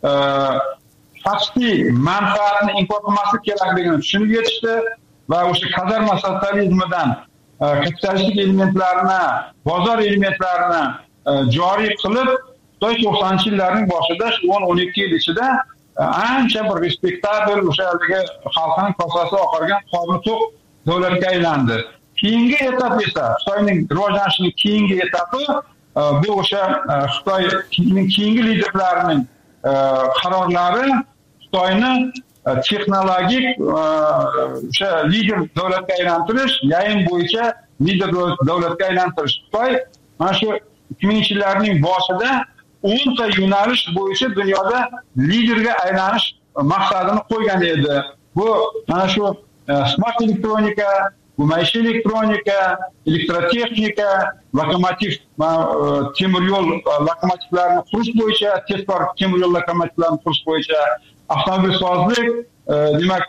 shaxsiy manfaatni inkor qilmaslik kerakligini tushunib yetishdi va o'sha kazarma sotsializmidan kapitalistik elementlarni, bozor elementlarini joriy qilib, Xitoy to'qsoninchi yillarning boshida o'n o'n ikki yil ichida ancha bir respektabel o'sha xalqning kosasi oqargan qorni to'q davlatga aylandi. Keyingi etap esa Xitoyning rivojlanishining keyingi etapi bu o'sha Xitoyning keyingi liderlarining qarorlari Xitoyni texnologik o'sha lider davlatga aylantirish, yayin bo'yicha lider davlatga aylantirish. Xitoy mana shu ikki mingchi yillarning boshida o'nta yo'nalish bo'yicha dunyoda liderga aylanish maqsadini qo'ygan edi. Bu mana shu smart elektronika, bu maishiy elektronika, elektrotexnika, lokomotiv, temir yo'l lokomotivlarini qurish bo'yicha, tezkor temir yo'l lokomotivlarini qurish bo'yicha, avtomobilsozlik, demak,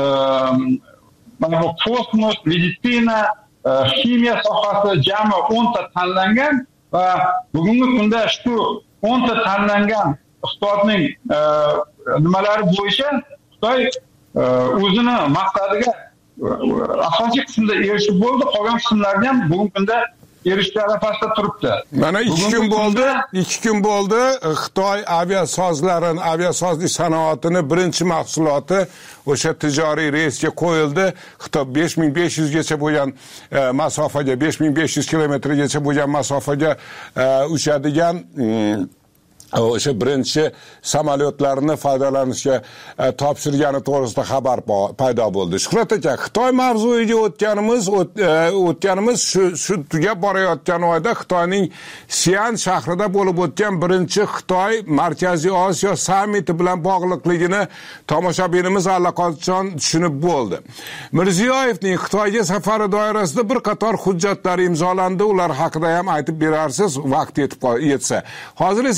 mana bu kosmos, meditsina, ximiya sohasi jami o'nta tanlangan va bugungi kunda shu o'nta tanlangan iqtisodning nimalari bo'yicha Xitoy o'zini maqsadiga asosiy qismda erishib bo'ldi, qolgan qismlarni ham bugungi kunda erishishga arafasida turibdi. Mana ikki kun bo'ldi, ikki kun bo'ldi Xitoy aviasozlarini, aviasozlik sanoatini birinchi mahsuloti o'sha tijoriy reysga qo'yildi. Xitoy besh ming besh yuz gacha bo'lgan masofaga, besh ming besh yuz kilometrgacha bo'lgan masofaga uchadigan o'sha birinchi samolyotlarni foydalanishga topshirgani to'g'risida xabar paydo bo'ldi. Shuhrat aka, Xitoy mavzuiga o'tganimiz o'tganimiz shu shu tugab borayotgan oyda Xitoyning Xi'an shahrida bo'lib o'tgan birinchi Xitoy Markaziy Osiyo sammiti bilan bog'liqligini tomoshabinimiz allaqachon tushunib bo'ldi. Mirziyoyevning Xitoyga safari doirasida bir qator hujjatlar imzolandi. Ular haqida ham aytib berarsiz, vaqt yetib yetsa. Hozir esa boshqa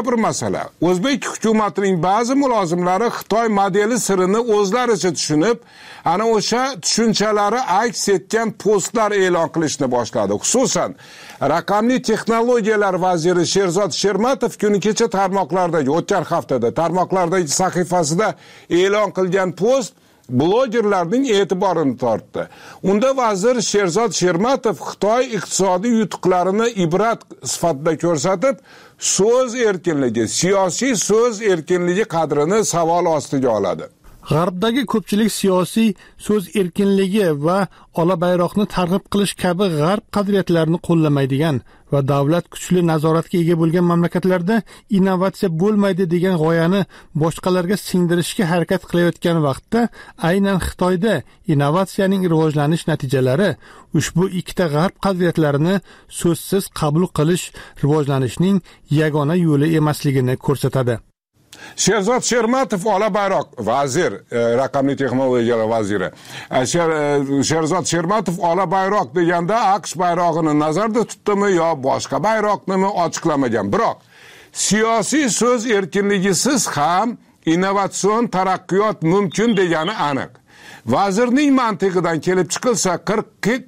bir masala. O'zbek hukumatining ba'zi mulozimlari Xitoy modeli sirini o'zlaricha tushunib, ana o'sha tushunchalari aks etgan postlar e'lon qilishni boshladi. Xususan, raqamli texnologiyalar vaziri Sherzod Shermatov kuni kecha tarmoqlardagi, o'tgan haftada tarmoqlardagi sahifasida e'lon qilgan post blogerlarning e'tiborini tortdi. Unda vazir Sherzod Shermatov Xitoy iqtisodiy yutuqlarini ibrat sifatida ko'rsatib, so'z erkinligi, siyosiy so'z erkinligi qadrini savol ostiga oladi. G'arbdagi ko'pchilik siyosiy so'z erkinligi va ola bayroqni targ'ib qilish kabi g'arb qadriyatlarini qo'llamaydigan va davlat kuchli nazoratga ega bo'lgan mamlakatlarda innovatsiya bo'lmaydi degan g'oyani boshqalarga singdirishga harakat qilayotgan vaqtda aynan Xitoyda innovatsiyaning rivojlanish natijalari ushbu ikkita g'arb qadriyatlarini so'zsiz qabul qilish rivojlanishning yagona yo'li emasligini ko'rsatadi. Sherzod Shermatov ola bayroq vazir, e, raqamli texnologiyalar vaziri. E, Sher, e, Sherzod Shermatov ola bayroq deganda AQSh bayrog'ini nazarda tutdimi yo boshqa bayroqnimi ochiqlamagan. Biroq siyosiy so'z erkinligisiz ham innovatsion taraqqiyot mumkin degani aniq. Vazirning mantiqidan kelib chiqilsa qirq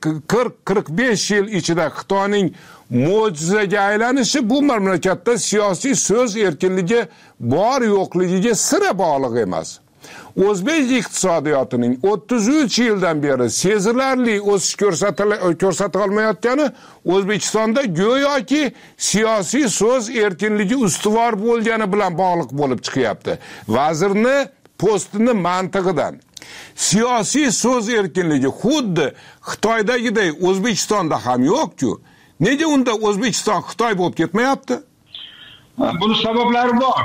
qirq besh yil ichida Xitoyning mo'jizaga aylanishi bu mamlakatda siyosiy so'z erkinligi bor yo'qligiga sira bog'liq emas. O'zbek iqtisodiyotining o'ttiz uch yildan beri sezilarli o'sish ko'rsata olmayotgani O'zbekistonda go'yoki siyosiy so'z erkinligi ustuvor bo'lgani bilan bog'liq bo'lib chiqyapti. Vazirni postini mantig'idan siyosiy so'z erkinligi xuddi Xitoydagiday O'zbekistonda ham yo'q-ku. Nega unda O'zbekiston Xitoy bo'lib ketmayapti? Buning sabablari bor.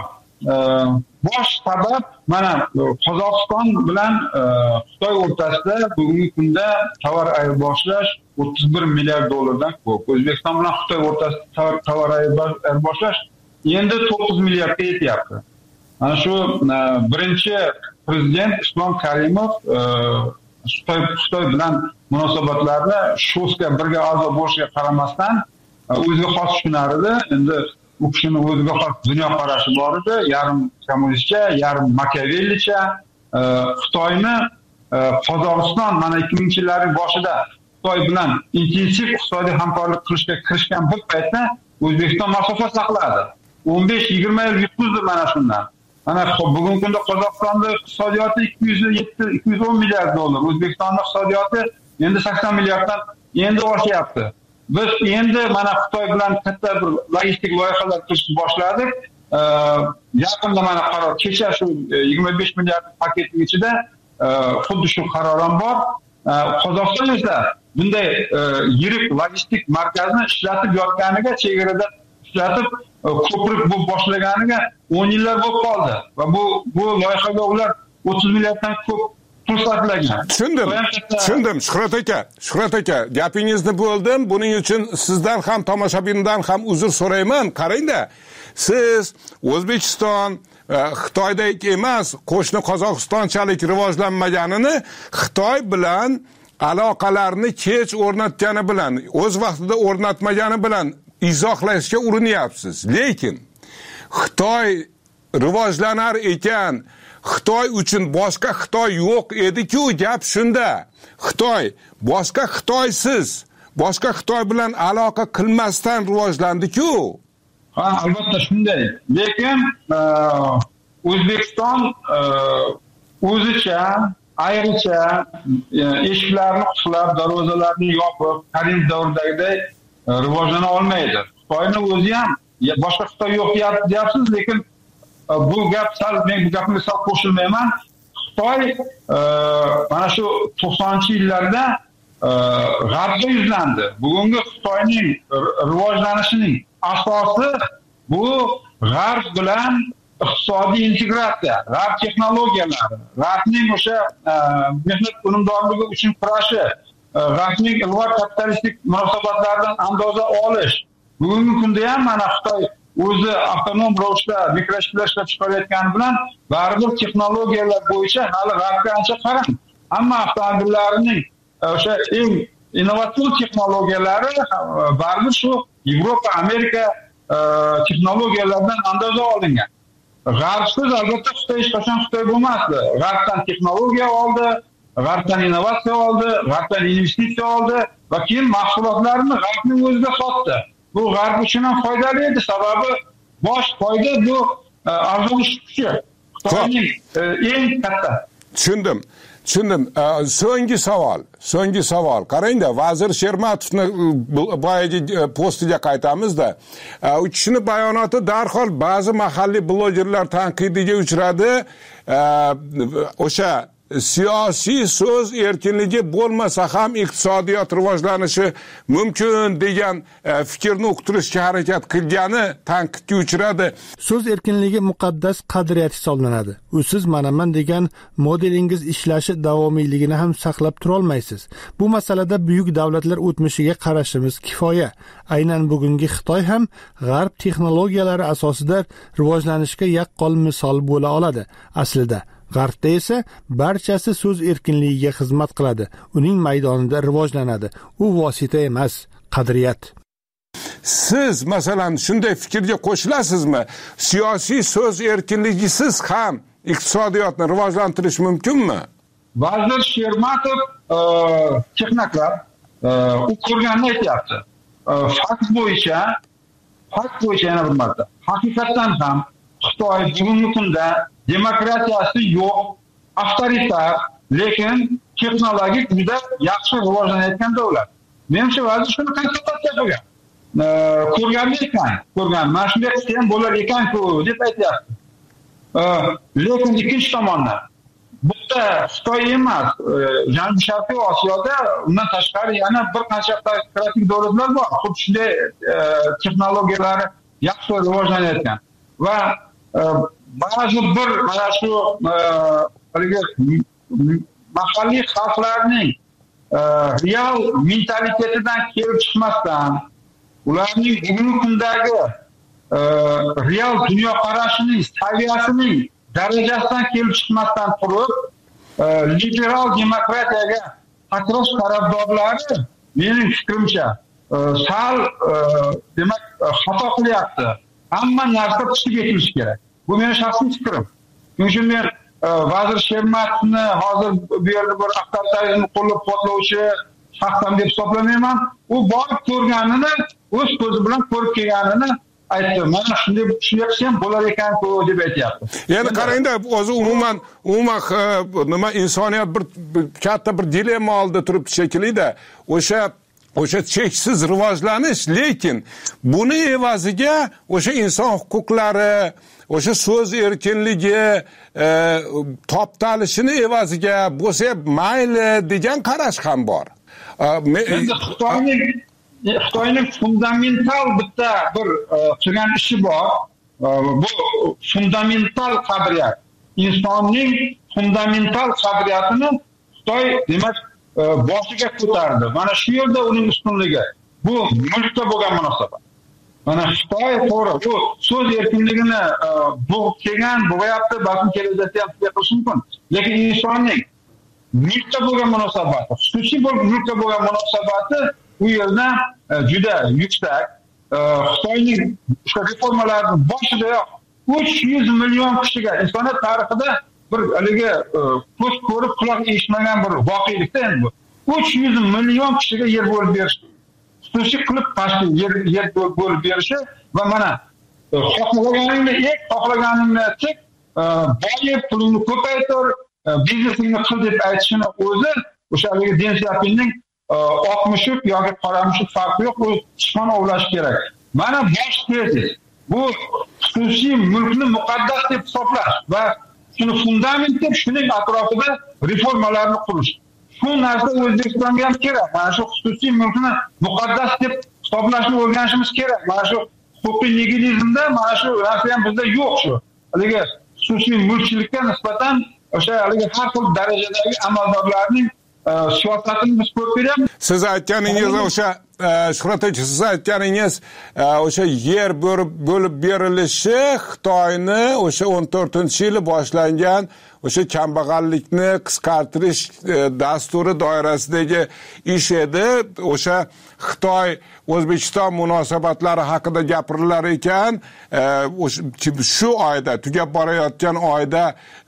Bosh sabab mana Qozog'iston bilan Xitoy o'rtasida bugungi kunda tovar ayirboshlash o'ttiz bir milliard dollardan ko'p. O'zbekiston bilan Xitoy o'rtasida tovar ayirboshlash endi to'qqiz milliardga yetyapti. Mana shu birinchi prezident Islom Karimov Xitoy Xitoy bilan munosabatlarni sho'sga birga a'zo bo'lishiga qaramasdan o'ziga xos tushunardi. Endi u kishining o'ziga xos dunyoqarashi bor edi, yarim kommunistcha, yarim Makiavellicha. Xitoyni Qozog'iston mana ikki mingchi yillarning boshida Xitoy bilan intensiv iqtisodiy hamkorlik qilishga kirishgan bir paytda O'zbekiston masofa saqladi. o'n besh yigirma yil yutqizdi mana shundan. Mana bugungi kunda Qozog'istonning iqtisodiyoti ikki yuz yetti ikki yuz o'n milliard dollar, O'zbekistonning iqtisodiyoti endi sakson milliarddan endi oshyapti. Biz endi mana Xitoy bilan katta bir logistik loyihalar qilishni boshladik. Yaqinda mana qaror kecha shu yigirma besh milliard paketning ichida xuddi shu qaror ham bor. Qozog'iston esa bunday yirik logistik markazni ishlatib yotganiga, chegarada ishlatib ko'prik bu boshlaganiga o'n yillar bo'lib qoldi va bu bu loyihaga ular o'ttiz milliarddan ko'p pul sarflagan. Tushundim. Tushundim Shuhrat aka. Shuhrat aka, gapingizni bo'ldim. Buning uchun sizdan ham tomoshabindan ham uzr so'rayman. Qarangda, siz O'zbekiston Xitoydek emas, qo'shni Qozog'istonchalik rivojlanmaganini Xitoy bilan aloqalarni kech o'rnatgani bilan, o'z vaqtida o'rnatmagani bilan izohlashga urinyapsiz. Lekin Xitoy rivojlanar ekan, Xitoy uchun boshqa Xitoy yo'q edi-ku, gap shunda. Xitoy boshqa Xitoysiz, boshqa Xitoy bilan aloqa qilmasdan rivojlandi-ku. Ha, albatta shunday. Lekin O'zbekiston o'zicha, ayricha eshiklarni qulab, darvozalarni yopib, Karim davridagiday rivojlana olmaydi. Xitoyning o'zi ham boshqa Xitoy yo'q deyapsiz, lekin bu gap sal, men bu gapga sal qo'shilmayman. Xitoy mana shu to'qsoninchi yillarda g'arbga yuzlandi. Bugungi Xitoyning rivojlanishining asosi bu g'arb bilan iqtisodiy integratsiya, g'arb texnologiyalari, g'arbning o'sha mehnat unumdorligi uchun kurashi, g'arbning ilg'or kapitalistik munosabatlardan andoza olish. Bugungi kunda ham mana Xitoy o'zi avtonom ravishda mikrochiplar ishlab chiqarayotgani bilan baribir texnologiyalar bo'yicha hali g'arbga ancha qarang. Hamma avtomobillarining o'sha eng innovatsion texnologiyalari baribir shu Yevropa, Amerika texnologiyalardan andoza olingan. G'arbsiz albatta Xitoy hech qachon Xitoy bo'lmasdi. G'arbdan texnologiya oldi, G'arbdan innovatsiya oldi, G'arbdan investitsiya oldi va keyin mahsulotlarini G'arbning o'ziga sotdi. Bu G'arb uchun ham foydali edi, sababi bosh foyda bu arzon kuchi. Xitoyning eng katta. Tushundim. Tushundim. So'nggi savol, so'nggi savol. Qarangda, vazir Shermatovni boyagi postiga qaytamizda. U kishini bayonoti darhol ba'zi mahalliy blogerlar tanqidiga uchradi. O'sha siyosiy so'z erkinligi bo'lmasa ham iqtisodiyot rivojlanishi mumkin degan fikrni uqtirishga harakat qilgani tanqidga uchradi. So'z erkinligi muqaddas qadriyat hisoblanadi. U siz manaman degan modelingiz ishlashi davomiyligini ham saqlab tura olmaysiz. Bu masalada buyuk davlatlar o'tmishiga qarashimiz kifoya. Aynan bugungi Xitoy ham g'arb texnologiyalari asosida rivojlanishga yaqqol misol bo'la oladi. Aslida G'arbda esa barchasi so'z erkinligiga xizmat qiladi. Uning maydonida rivojlanadi. U vosita emas, qadriyat. Siz masalan shunday fikrga qo'shilasizmi? Siyosiy so'z erkinligisiz ham iqtisodiyotni rivojlantirish mumkinmi? Vazir Shermatov texnokrat u ko'rganini aytyapti. Fakt bo'yicha, fakt bo'yicha yana bir marta. Haqiqatan ham Xitoy bugungi kunda demokratiyasi yo'q, avtoritar, lekin texnologik juda yaxshi rivojlanayotgan davlat. Menimcha vazir shuni konstatatsiya qilgan. Ko'rgan ekan, ko'rgan. Mana shunday qilsa ham bo'lar ekan-ku deb aytyapti. Lekin ikkinchi tomondan bitta Xitoy emas, Janubiy Sharqiy Osiyoda undan tashqari yana bir qancha demokratik davlatlar bor. Xuddi shunday texnologiyalari yaxshi rivojlanayotgan va ba'zi bir mana shu mahalliy xalqlarning real mentalitetidan kelib chiqmasdan, ularning bugungi kundagi real dunyoqarashining saviyasining darajasidan kelib chiqmasdan turib, liberal demokratiyaga sakrash tarafdorlari mening fikrimcha sal demak xato qilyapti. Hamma narsa tushib ketilishi kerak. Bu mening shaxsiy fikrim. Shuning uchun men vazir Shermatovni hozir bu yerda bir avtoritarizmni qo'llab-quvvatlovchi shaxsan deb hisoblamayman. U borib ko'rganini, o'z ko'zi bilan ko'rib kelganini aytdi. Mana shunday shunday qilsa ham bo'lar ekan-ku deb aytyapti. Ya'ni qarangda, o'zi umuman umuman nima insoniyat bir katta bir dilemma oldida turibdi shekilli-da. O'sha o'sha cheksiz rivojlanish, lekin buni evaziga o'sha inson huquqlari, o'sha so'z erkinligi toptalishini evaziga bo'lsa mayli degan qarash ham bor. Endi Xitoyning Xitoyning fundamental bitta bir qilgan ishi bor. Bu fundamental qadriyat. Insonning fundamental qadriyatini Xitoy demak boshiga ko'tardi. Mana shu yerda uning ustunligi. Bu mulkka bo'lgan munosabat. Mana Xitoy to'g'ri, bu so'z erkinligini bo'g'ib kelgan, bo'g'ayapti, balkim kelajakda ham qilishi mumkin. Lekin insonning mulkka bo'lgan munosabati, xususiy mulkka bo'lgan munosabati u yerda juda yuksak. Xitoyning o'sha reformalarning boshidayoq uch yuz million kishiga insoniyat tarixida bir haligi ko'z ko'rib quloq eshitmagan bir voqelikda endi bu. uch yuz million kishiga yer bo'lib berish. Xususiy qilib pastga yer yer bo'lib berishi va mana xohlaganingni ek, xohlaganingni tik, boyib pulingni ko'paytir, biznesingni qil deb aytishini o'zi o'sha haligi Den Xiaopinning oq mushuk yoki qora mushuk farqi yo'q, u sichqon ovlash kerak. Mana bosh tezis. Bu xususiy mulkni muqaddas deb hisoblash va shuni fundament deb shuning atrofida reformalarni qurish. Shu narsa O'zbekistonga ham kerak. Mana shu xususiy mulkni muqaddas deb hisoblashni o'rganishimiz kerak. Mana shu huquqiy nigilizmda mana shu narsa ham bizda yo'q shu. Haligi xususiy mulkchilikka nisbatan o'sha haligi har xil darajadagi amaldorlarning siyosatini biz ko'rib ko'ryapmiz. Siz aytganingiz o'sha Shuhrat aka, siz aytganingiz o'sha yer bo'lib berilishi Xitoyni o'sha o'n to'rtinchi yili boshlangan o'sha kambag'allikni qisqartirish dasturi doirasidagi ish edi. O'sha Xitoy O'zbekiston munosabatlari haqida gapirilar ekan, shu oyda tugab borayotgan oyda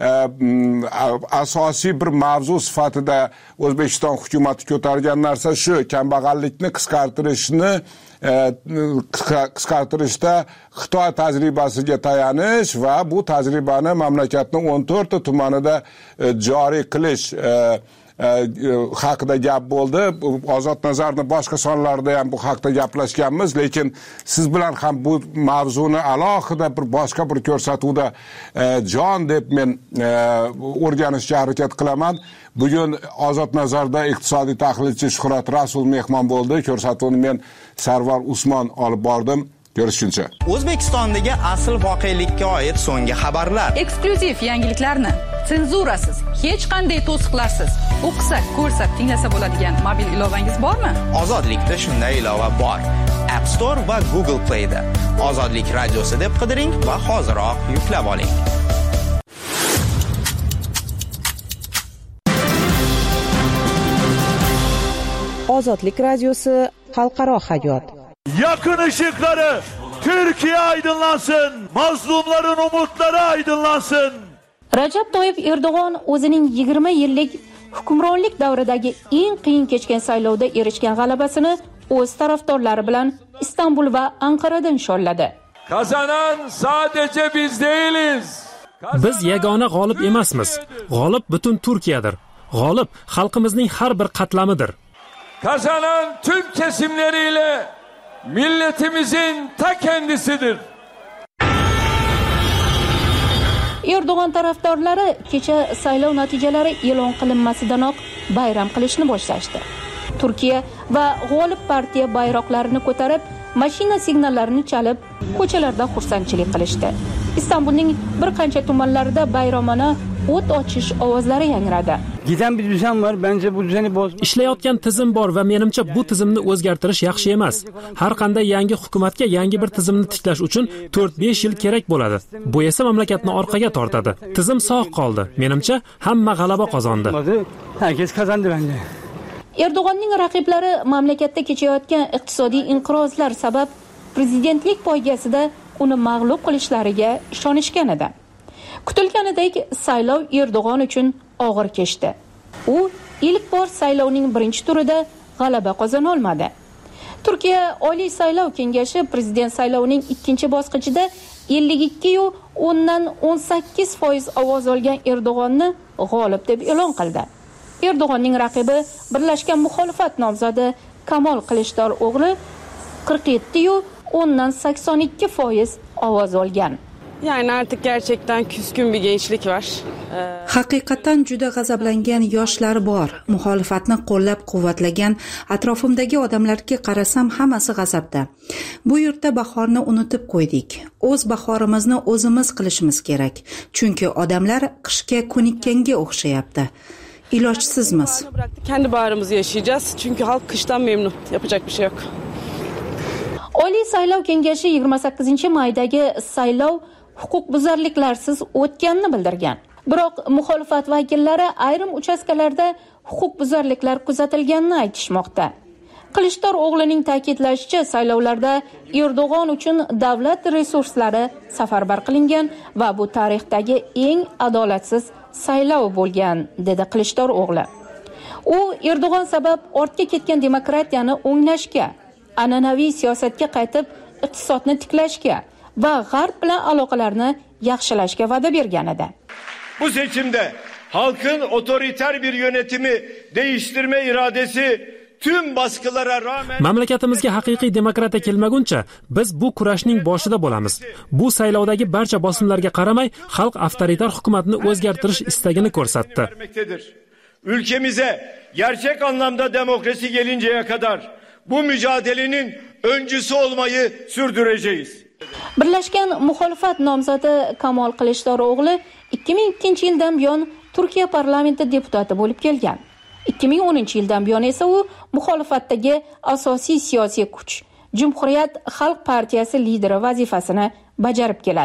asosiy bir mavzu sifatida O'zbekiston hukumati ko'targan narsa shu kambag'allikni qisqartirishni qisqartirishda Xitoy tajribasiga tayanish va bu tajribani mamlakatning o'n to'rtta tumanida joriy qilish haqida gap bo'ldi. Ozod Nazarning boshqa sonlarida ham bu haqida gaplashganmiz, lekin siz bilan ham bu mavzuni alohida bir boshqa bir ko'rsatuvda jon deb men o'rganishga harakat qilaman. Bugun Ozod Nazarda iqtisodiy tahlilchi Shuhrat Rasul mehmon bo'ldi. Ko'rsatuvni men Sarvar Usmon olib bordim. Görüşünce. O'zbekistondagi asl voqelikka oid so'nggi xabarlar. Eksklyuziv yangiliklarni senzurasiz, hech qanday to'siqlarsiz o'qisak, ko'rsak, tinglasa bo'ladigan mobil ilovangiz bormi? Ozodlikda shunday ilova bor. App Store va Google Play da. Ozodlik radiosi deb qidiring va hoziroq yuklab oling. Ozodlik radiosi xalqaro hayot. Yakın ışıkları Türkiye aydınlansın, mazlumların umutları aydınlansın. Rajab Toyyib Erdo'g'on o'zining yigirma yillik hukmronlik davridagi eng qiyin kechgan saylovda erishgan g'alabasini o'z tarafdorlari bilan Istanbul va Anqarada nishonladi. Kazanan sadece biz değiliz. Biz yagona g'olib emasmiz. G'olib butun Turkiyadir. G'olib xalqimizning har bir qatlamidir. Kazanan tüm kesimleriyle milletimizin ta kendisidir. Erdo'g'on tarafdorlari kecha saylov natijalari e'lon qilinmasidanoq bayram qilishni boshlashdi. Turkiya va g'olib partiya bayroqlarini ko'tarib, mashina signallarini chalib, ko'chalarda xursandchilik qilishdi. Istanbulning bir qancha tumanlarida bayramona o't ochish ovozlari yangradi. Giden bir düzen var. Bence bu düzeni boz. Ishlayotgan tizim bor va menimcha bu tizimni o'zgartirish yaxshi emas. Har qanday yangi hukumatga yangi bir tizimni tiklash uchun to'rt besh yil kerak bo'ladi. Bu esa mamlakatni orqaga tortadi. Tizim sog' qoldi. Menimcha hamma g'alaba qozondi. Herkes kazandı bence. Erdo'g'onning raqiblari mamlakatda kechayotgan iqtisodiy inqirozlar sabab prezidentlik poygasida uni mag'lub qilishlariga ishonishgan edi. Kutilganidek saylov Erdo'g'on uchun og'ir kechdi. U ilk bor saylovning birinchi turida g'alaba qozona olmadi. Turkiya Oliy saylov kengashi prezident saylovining ikkinchi bosqichida ellik ikki nuqta o'n sakkiz foiz ovoz olgan Erdo'g'onni g'olib deb e'lon qildi. Erdo'g'onning raqibi Birlashgan muxolifat nomzodi Kamol Kılıçdaroğlu qirq yetti nuqta sakson ikki foiz ovoz olgan. Yani artık gerçekten küskün bir gençlik var. Haqiqatan juda g'azablangan yoshlar bor. Muxolifatni qo'llab-quvvatlagan atrofimdagi odamlarga qarasam hammasi g'azabda. Bu yurtda bahorni unutib qo'ydik. O'z bahorimizni o'zimiz qilishimiz kerak. Chunki odamlar qishga ko'nikkanga o'xshayapti. İlojsizmiz. Kendi baharımızı yaşayacağız. Çünkü halk kıştan memnun. Yapacak bir şey yok. Oliy saylov kengashi yigirma sakkizinchi maydagi saylov huquqbuzarliklarsiz o'tganini bildirgan. Biroq muxolifat vakillari ayrim uchastkalarda huquqbuzarliklar kuzatilganini aytishmoqda. Kılıçdaroğlu'ning ta'kidlashicha, saylovlarda Erdo'g'on uchun davlat resurslari safarbar qilingan va bu tarixdagi eng adolatsiz saylov bo'lgan, dedi Kılıçdaroğlu. U Erdo'g'on sabab ortga ketgan demokratiyani o'nglashga, an'anaviy siyosatga qaytib iqtisodni tiklashga va g'arb bilan aloqalarni yaxshilashga va'da bergan edi. Bu seçimde halkın otoriter bir yönetimi değiştirme iradesi tüm baskılara rağmen mamlakatimizga haqiqiy demokratiya kelmaguncha biz bu kurashning boshida bo'lamiz. Bu saylovdagi barcha bosimlarga qaramay xalq avtoritar hukumatni o'zgartirish istagini ko'rsatdi. Ülkemize gerçek anlamda demokrasi gelinceye kadar bu mücadelenin öncüsü olmayı sürdüreceğiz. Birlashgan muxolifat nomzodi Kamol Kılıçdaroğlu ikki ming ikkinchi yildan buyon Turkiya parlamenti deputati bo'lib kelgan. ikki ming o'ninchi yildan buyon esa u muxolifatdagi asosiy siyosiy kuch Cumhuriyet Xalq partiyasi lideri vazifasini bajarib keladi.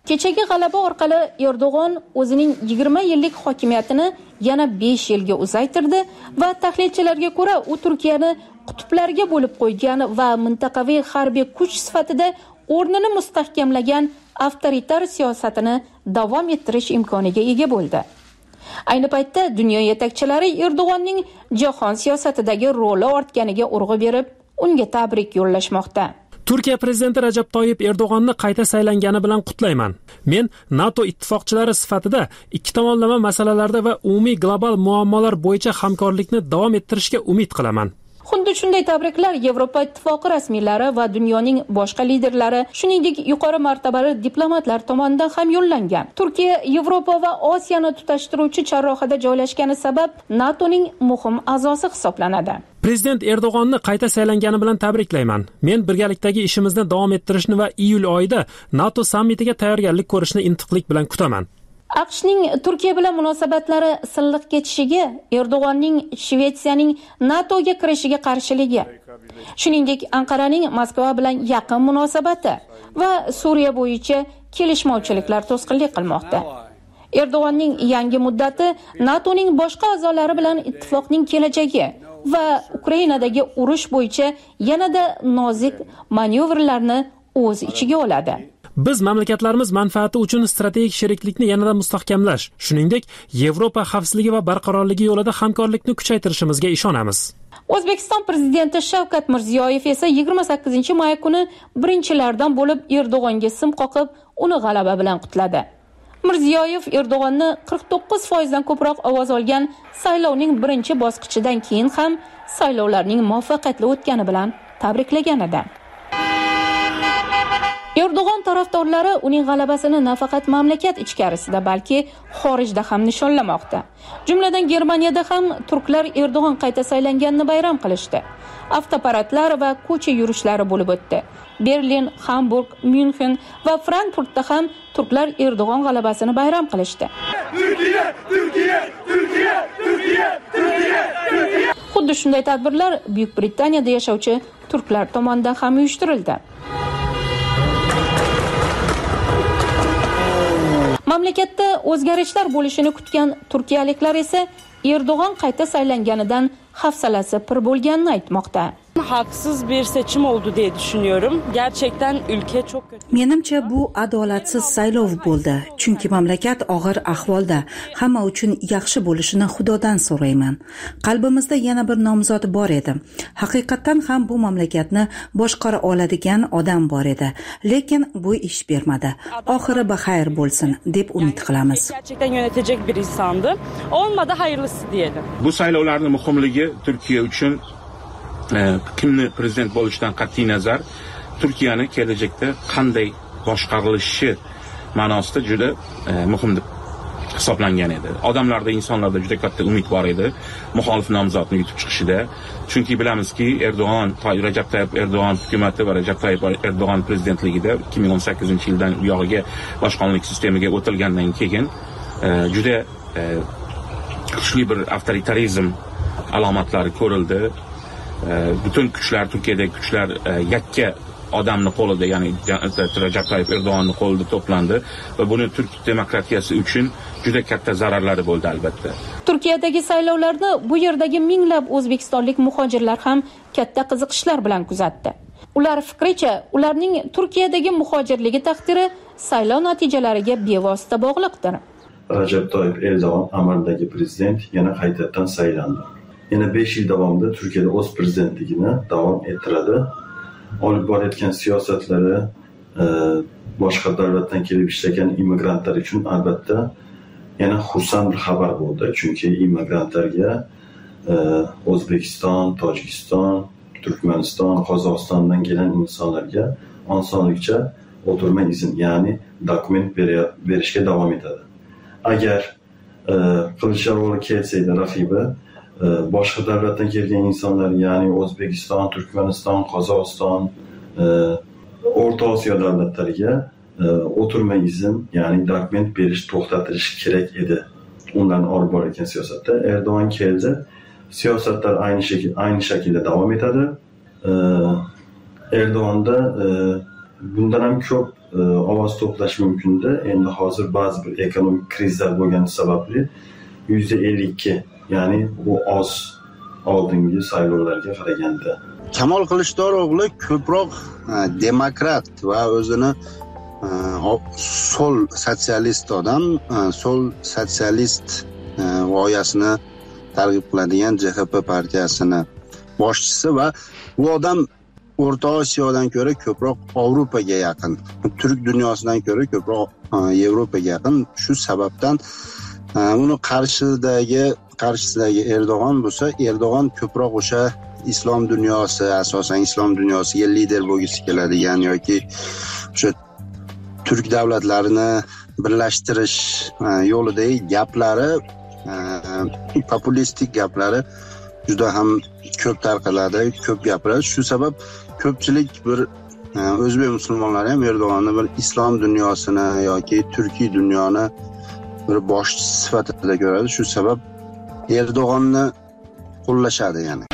Kechagi g'alaba orqali Erdo'g'on o'zining yigirma yillik hokimiyatini yana besh yilga uzaytirdi va tahlilchilarga ko'ra, u Turkiyani qutblarga bo'lib qo'ygan va mintaqaviy harbiy kuch sifatida o'rnini mustahkamlagan avtoritar siyosatini davom ettirish imkoniga ega bo'ldi. Ayni paytda dunyo yetakchilari Erdo'g'onning jahon siyosatidagi roli ortganiga urg'u berib, unga tabrik yo'llashmoqda. Turkiya prezidenti Rajab Toyyib Erdo'g'onni qayta saylangani bilan qutlayman. Men NATO ittifoqchilari sifatida ikki tomonlama masalalarda va umumiy global muammolar bo'yicha hamkorlikni davom ettirishga umid qilaman. Xuddi shunday tabriklar Yevropa ittifoqi rasmiylari va dunyoning boshqa liderlari, shuningdek yuqori martabali diplomatlar tomonidan ham yo'llangan. Turkiya Yevropa va Osiyoni tutashtiruvchi charrohida joylashgani sabab NATOning muhim a'zosi hisoblanadi. Prezident Erdo'g'onni qayta saylangani bilan tabriklayman. Men birgalikdagi ishimizni davom ettirishni va iyul oyida NATO sammitiga tayyorgarlik ko'rishni intiqlik bilan kutaman. AQShning Turkiya bilan munosabatlari silliq ketishiga, Erdo'g'onning Shvetsiyaning NATOga kirishiga qarshiligi, shuningdek Anqaraning Moskva bilan yaqin munosabati va Suriya bo'yicha kelishmovchiliklar to'sqinlik qilmoqda. Erdo'g'onning yangi muddati NATOning boshqa a'zolari bilan ittifoqning kelajagi va Ukrainadagi urush bo'yicha yanada nozik manevrlarni o'z ichiga oladi. Biz mamlakatlarimiz manfaati uchun strategik sheriklikni yanada mustahkamlash, shuningdek, Yevropa xavfsizligi va barqarorligi yo'lida hamkorlikni kuchaytirishimizga ishonamiz. O'zbekiston prezidenti Shavkat Mirziyoyev esa yigirma sakkizinchi may kuni birinchilardan bo'lib Erdo'g'onga sim qoqib, uni g'alaba bilan qutladi. Mirziyoyev Erdo'g'onni qirq to'qqiz foiz dan ko'proq ovoz olgan saylovning birinchi bosqichidan keyin ham saylovlarning muvaffaqiyatli o'tgani bilan tabriklagan edi. Erdo'g'on tarafdorlari uning g'alabasini nafaqat mamlakat ichkarisida, balki xorijda ham nishonlamoqda. Jumladan Germaniyada ham turklar Erdo'g'on qayta saylanganini bayram qilishdi. Avtoparadlar va ko'cha yurishlari bo'lib o'tdi. Berlin, Hamburg, Myunxen va Frankfurtda ham turklar Erdo'g'on g'alabasini bayram qilishdi. Turkiya, Turkiya, Turkiya, Turkiya, Turkiya, Turkiya. Xuddi shunday tadbirlar Buyuk Britaniyada yashovchi turklar tomonidan ham uyushtirildi. Mamlakatda o'zgarishlar bo'lishini kutgan turkiyaliklar esa Erdo'g'on qayta saylanganidan hafsalasi pir bo'lganini aytmoqda. Haksız bir seçim oldu diye düşünüyorum. Gerçekten ülke çok kötü. Menimcha bu adolatsiz saylov bo'ldi. Chunki mamlakat og'ir ahvolda. Hamma uchun yaxshi bo'lishini Xudodan so'rayman. Qalbimizda yana bir nomzod bor edi. Haqiqatan ham bu mamlakatni boshqara oladigan odam bor edi. Lekin bu ish bermadi. Oxiri baxayr bo'lsin deb umid qilamiz. Gerçekten yönetecek bir insandı. Olmadı, hayırlısı diyelim. Bu saylovlarning muhimligi Turkiya uchun kimni prezident bo'lishidan qat'iy nazar Turkiyani kelajakda qanday boshqarilishi ma'nosida juda muhim deb hisoblangan edi. Odamlarda, insonlarda juda katta umid bor edi muxolif nomzodni yutib chiqishida. Chunki bilamizki, Erdo'g'on, Rajab Tayyip Erdo'g'on hukumati va Rajab Tayyip Erdo'g'on prezidentligida ikki ming o'n sakkizinchi yildan u yog'iga boshqonlik sistemiga o'tilgandan keyin juda kuchli bir avtoritarizm alomatlari ko'rildi. Butun kuchlar, Turkiyadagi kuchlar yakka odamni qo'lida, ya'ni Rajab Tayyip Erdo'g'onning qo'lida to'plandi va buni Turk demokratiyasi uchun juda katta zararlari bo'ldi albatta. Turkiyadagi saylovlarni bu yerdagi minglab o'zbekistonlik muhojirlar ham katta qiziqishlar bilan kuzatdi. Ular fikricha, ularning Turkiyadagi muhojirligi taqdiri saylov natijalariga bevosita bog'liqdir. Rajab Tayyip Erdo'g'on amaldagi prezident yana qaytadan saylandi. Yana besh yil davomida Turkiyada o'z prezidentligini davom ettiradi. Olib borayotgan siyosatlari boshqa davlatdan kelib ishlagan immigrantlar uchun albatta yana xursand bir xabar bo'ldi. Chunki immigrantlarga O'zbekiston, Tojikiston, Turkmaniston, Qozog'istondan kelgan insonlarga osonlikcha o'tirma izn, ya'ni dokument berishga davom etadi. Agar Kılıçdaroğlu kelsaydi raqibi boshqa davlatdan kelgan insonlar, ya'ni O'zbekiston, Turkmaniston, Qozog'iston, O'rta Osiyo davlatlariga o'tirma izn, ya'ni dokument berish to'xtatilishi kerak edi. Undan olib borayotgan siyosatda Erdo'g'on keldi. Siyosatlar aynı şekilde aynı şekilde devam etadi. Erdo'g'onda bundan ham ko'p ovoz to'plash mumkin-da. Endi hozir ba'zi bir ekonomik krizlar bo'lgani sababli yuzda ellik ikki, ya'ni bu oz oldingi saylovlarga qaraganda. Kamol Kılıçdaroğlu ko'proq demokrat va o'zini sol sotsialist odam, sol sotsialist g'oyasini targ'ib qiladigan J H P partiyasini boshchisi va bu odam O'rta Osiyodan ko'ra ko'proq Avropaga yaqin, Turk dunyosidan ko'ra ko'proq Yevropaga yaqin. Shu sababdan uni qarshisidagi qarshisidagi Erdo'g'on bo'lsa, Erdo'g'on ko'proq o'sha islom dunyosi, asosan islom dunyosiga lider bo'lgisi keladigan yoki o'sha turk davlatlarini birlashtirish yo'lidagi gaplari, populistik gaplari juda ham ko'p tarqaladi, ko'p gapiradi. Shu sabab ko'pchilik bir o'zbek musulmonlari ham Erdo'g'onni bir islom dunyosini yoki turkiy dunyoni bir boshchi sifatida ko'radi. Shu sabab Erdo'g'onni qo'llashadi yani.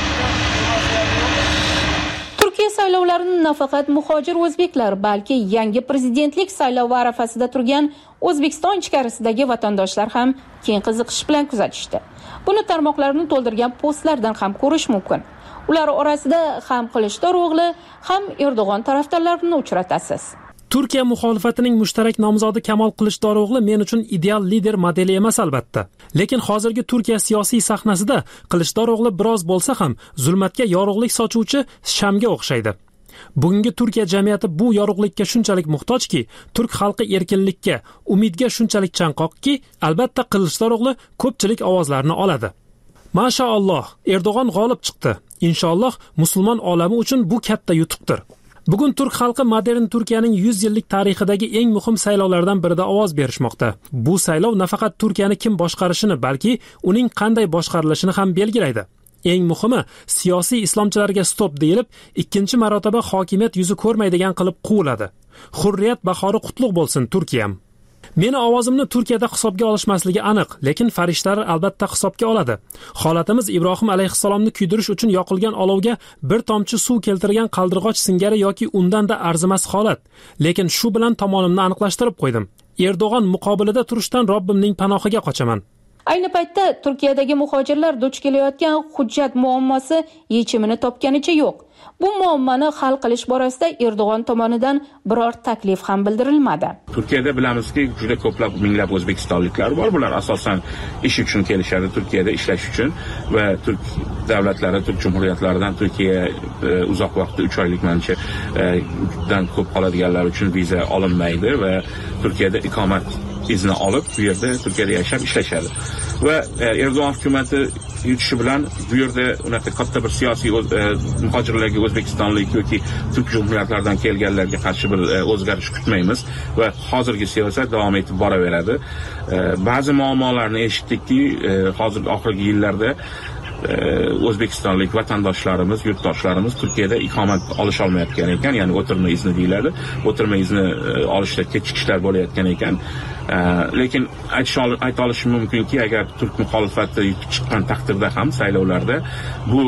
Turkiya saylovlarini nafaqat muhojir o'zbeklar, balki yangi prezidentlik saylovi arafasida turgan O'zbekiston ichkarisidagi vatandoshlar ham keng qiziqish bilan kuzatishdi. Buni tarmoqlarni to'ldirgan postlardan ham ko'rish mumkin. Ular orasida ham Kılıçdaroğlu, ham Erdo'g'on tarafdorlarini uchratasiz. Turkiya muxolifatining mushtarak nomzodi Kamol Kılıçdaroğlu men uchun ideal lider modeli emas albatta. Lekin hozirgi Turkiya siyosiy sahnasida Kılıçdaroğlu biroz bo'lsa ham zulmatga yorug'lik sochuvchi shamga o'xshaydi. Bugungi Turkiya jamiyati bu yorug'likka shunchalik muhtojki, turk xalqi erkinlikka, umidga shunchalik chanqoqki, albatta Kılıçdaroğlu ko'pchilik ovozlarni oladi. Mashaalloh, Erdo'g'on g'olib chiqdi. Inshaalloh musulmon olami uchun bu katta yutuqdir. Bugun turk xalqi modern Turkiyaning yuz yillik tarixidagi eng muhim saylovlardan birida ovoz berishmoqda. Bu saylov nafaqat Turkiyani kim boshqarishini, balki uning qanday boshqarilishini ham belgilaydi. Eng muhimi, siyosiy islomchilarga stop deyilib, ikkinchi marotaba hokimiyat yuzi ko'rmaydigan qilib quviladi. Hurriyat bahori qutlug' bo'lsin Turkiyam. Meni ovozimni Turkiyada hisobga olishmasligi aniq, lekin farishtalar albatta hisobga oladi. Holatimiz Ibrohim alayhissalomni kuydirish uchun yoqilgan olovga bir tomchi suv keltirgan qaldirg'och singari yoki undan da arzimas holat. Lekin shu bilan tomonimni aniqlashtirib qo'ydim. Erdo'g'on muqobilida turishdan Robbimning panohiga qochaman. Ayni paytda Turkiyadagi muhojirlar duch kelayotgan hujjat muammosi yechimini topganicha yo'q. Bu muammoni hal qilish borasida Erdo'g'on tomonidan biror taklif ham bildirilmadi. Turkiyada bilamizki, juda ko'plab minglab o'zbekistonliklar bor. Bular asosan ish uchun kelishadi, Turkiyada ishlash uchun va turk davlatlari, turk jumhuriyatlaridan Turkiya uzoq vaqt uch oylik mancha dan ko'p qoladiganlar uchun viza olinmaydi va Turkiyada ikomat izni olib, bu yerda Turkiyada yashab ishlashadi. Va Erdo'g'on hukumatı yutishi bilan bu yerda unaqa katta bir siyosiy muhojirlarga o'zbekistonlik yoki turk jumhuriyatlaridan kelganlarga qarshi bir o'zgarish kutmaymiz va hozirgi siyosat davom etib boraveradi. Ba'zi muammolarni eshitdikki, hozir oxirgi yillarda o'zbekistonlik vatandoshlarimiz, yurtdoshlarimiz Turkiyada ikomat olish olmayotgan ekan, ya'ni o'tirma izni deyiladi. O'tirma izni olishda kechikishlar bo'layotgan ekan. Lekin ayta olishim mumkinki, agar turk muxolifati yutib chiqqan taqdirda ham saylovlarda bu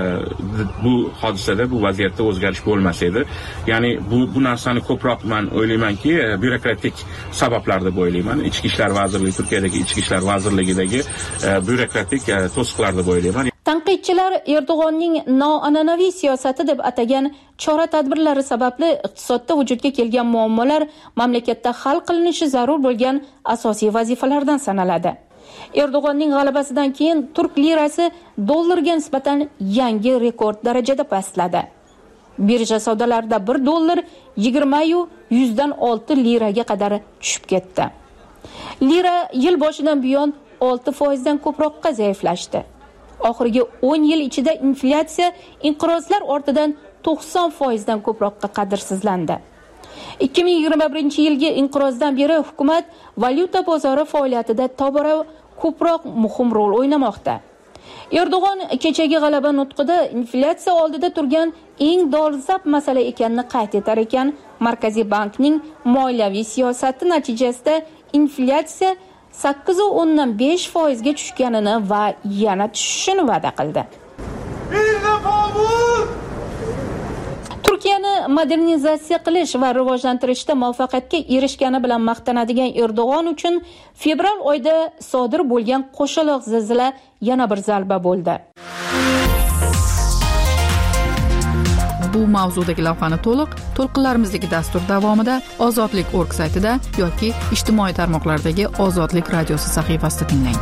bu hodisada, bu vaziyatda o'zgarish bo'lmas edi. Ya'ni bu bu narsani ko'proq men o'ylaymanki, byurokratik sabablar deb o'ylayman. Ichki ishlar vazirligi, Turkiyadagi ichki ishlar vazirligidagi byurokratik to'siqlar deb o'ylayman. Tanqidchilar Erdo'g'onning noan'anaviy siyosati deb atagan chora-tadbirlari sababli iqtisodda vujudga kelgan muammolar mamlakatda hal qilinishi zarur bo'lgan asosiy vazifalardan sanaladi. Erdo'g'onning g'alabasidan keyin turk lirasi dollarga nisbatan yangi rekord darajada pastladi. Birja savdolarida bir dollar yigirma yu yuzdan olti liraga qadar tushib ketdi. Lira yil boshidan buyon olti foizdan ko'proqqa zaiflashdi. Oxirgi o'n yil ichida inflyatsiya inqirozlar ortidan to'qson foizdan ko'proqqa qadrsizlandi. ikki ming yigirma birinchi yilgi inqirozdan beri hukumat valyuta bozori faoliyatida tobora ko'proq muhim rol o'ynamoqda. Erdo'g'on kechagi g'alaba nutqida inflyatsiya oldida turgan eng dolzarb masala ekanini qayd etar ekan, Markaziy bankning moliyaviy siyosati natijasida inflyatsiya sakkiz nuqta o'ndan besh foizga tushganini va yana tushishini va'da qildi. Turkiyani modernizatsiya qilish va rivojlantirishda muvaffaqiyatga erishgani bilan maqtanadigan Erdo'g'on uchun fevral oyida sodir bo'lgan qo'shaloq zilzila yana bir zarba bo'ldi. Bu mavzudagi lavhani to'liq to'lqinlarimizdagi dastur davomida ozodlik org saytida yoki ijtimoiy tarmoqlardagi Ozodlik radiosi sahifasida tinglang.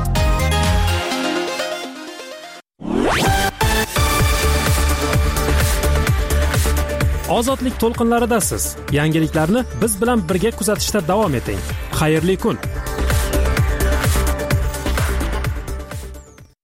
Ozodlik to'lqinlaridasiz. Yangiliklarni biz bilan birga kuzatishda davom eting. Xayrli kun.